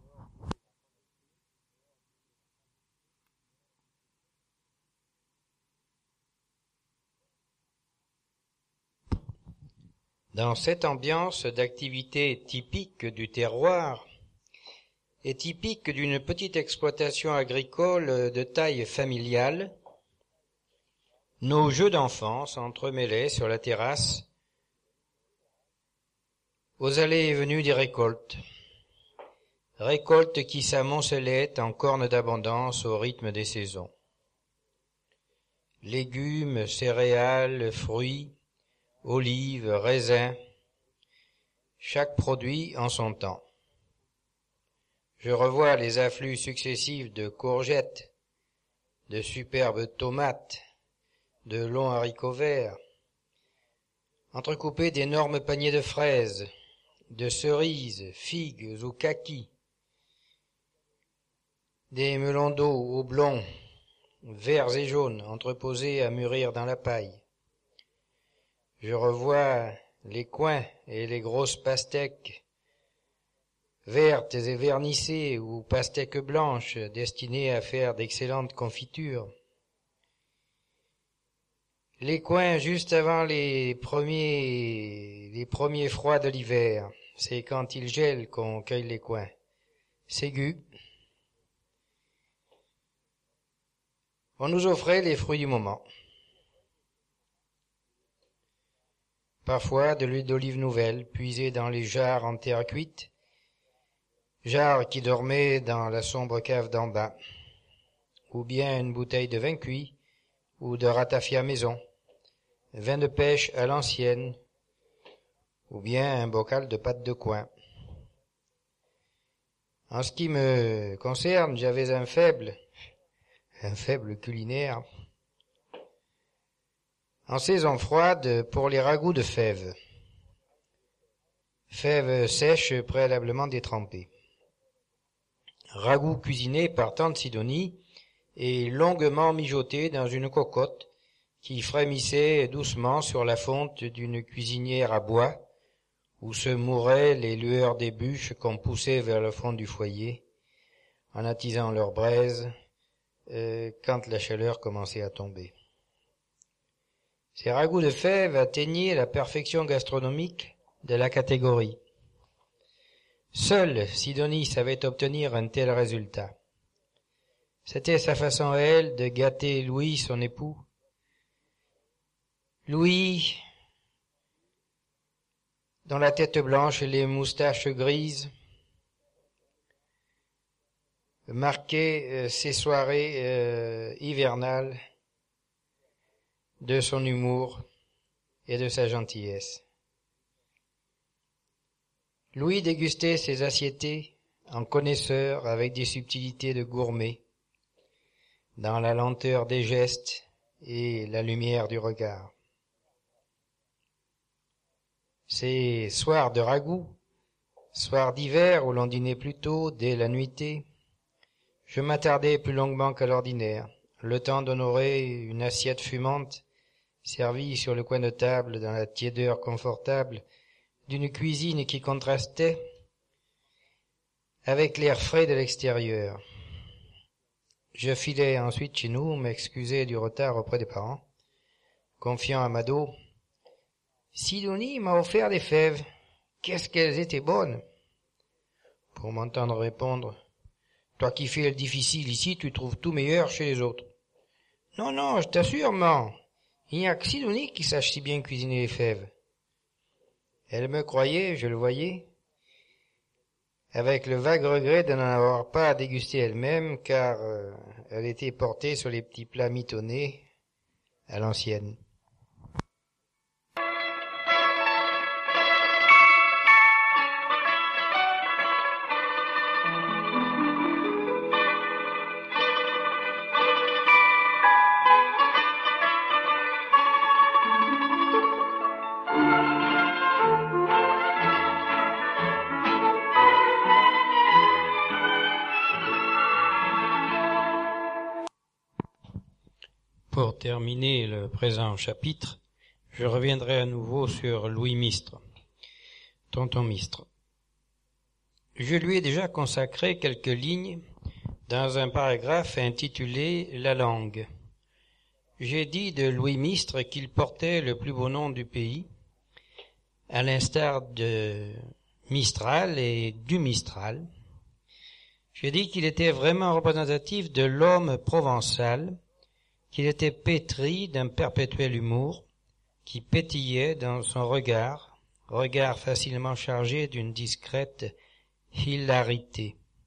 Dans cette ambiance d'activité typique du terroir et typique d'une petite exploitation agricole de taille familiale, nos jeux d'enfants s'entremêlaient sur la terrasse aux allées et venues des récoltes qui s'amoncelaient en cornes d'abondance au rythme des saisons. Légumes, céréales, fruits, olives, raisins, chaque produit en son temps. Je revois les afflux successifs de courgettes, de superbes tomates, de longs haricots verts, entrecoupés d'énormes paniers de fraises, de cerises, figues ou kakis, des melons d'eau oblongs, verts et jaunes, entreposés à mûrir dans la paille. Je revois les coings et les grosses pastèques, vertes et vernissées ou pastèques blanches destinées à faire d'excellentes confitures. Les coings juste avant les premiers froids de l'hiver, c'est quand il gèle qu'on cueille les coings. Ségus. On nous offrait les fruits du moment. Parfois de l'huile d'olive nouvelle, puisée dans les jarres en terre cuite, jarres qui dormaient dans la sombre cave d'en bas, ou bien une bouteille de vin cuit, ou de ratafia maison, vin de pêche à l'ancienne, ou bien un bocal de pâte de coin. En ce qui me concerne, j'avais un faible culinaire, en saison froide pour les ragoûts de fèves. Fèves sèches préalablement détrempées. Ragoût cuisiné par tante Sidonie et longuement mijoté dans une cocotte qui frémissait doucement sur la fonte d'une cuisinière à bois où se mouraient les lueurs des bûches qu'on poussait vers le fond du foyer en attisant leur braise quand la chaleur commençait à tomber. Ces ragoûts de fèves atteignaient la perfection gastronomique de la catégorie. Seule Sidonie savait obtenir un tel résultat. C'était sa façon à elle de gâter Louis, son époux, Louis, dont la tête blanche et les moustaches grises, marquait ces soirées hivernales de son humour et de sa gentillesse. Louis dégustait ses assiettées en connaisseur avec des subtilités de gourmet, dans la lenteur des gestes et la lumière du regard. Ces soirs de ragoût, soirs d'hiver où l'on dînait plus tôt dès la nuitée, je m'attardais plus longuement qu'à l'ordinaire, le temps d'honorer une assiette fumante servie sur le coin de table dans la tiédeur confortable d'une cuisine qui contrastait avec l'air frais de l'extérieur. Je filai ensuite chez nous, m'excusai du retard auprès des parents, confiant à Mado. « Sidonie m'a offert des fèves. Qu'est-ce qu'elles étaient bonnes !» Pour m'entendre répondre, « Toi qui fais le difficile ici, tu trouves tout meilleur chez les autres. »« Non, non, je t'assure, maman, il n'y a que Sidonie qui sache si bien cuisiner les fèves. » Elle me croyait, je le voyais, avec le vague regret de n'en avoir pas à déguster elle-même, car elle était portée sur les petits plats mitonnés à l'ancienne. Pour terminer le présent chapitre, je reviendrai à nouveau sur Louis Mistre, tonton Mistre. Je lui ai déjà consacré quelques lignes dans un paragraphe intitulé « La langue ». J'ai dit de Louis Mistre qu'il portait le plus beau nom du pays, à l'instar de Mistral et du Mistral. J'ai dit qu'il était vraiment représentatif de l'homme provençal, qu'il était pétri d'un perpétuel humour, qui pétillait dans son regard facilement chargé d'une discrète hilarité.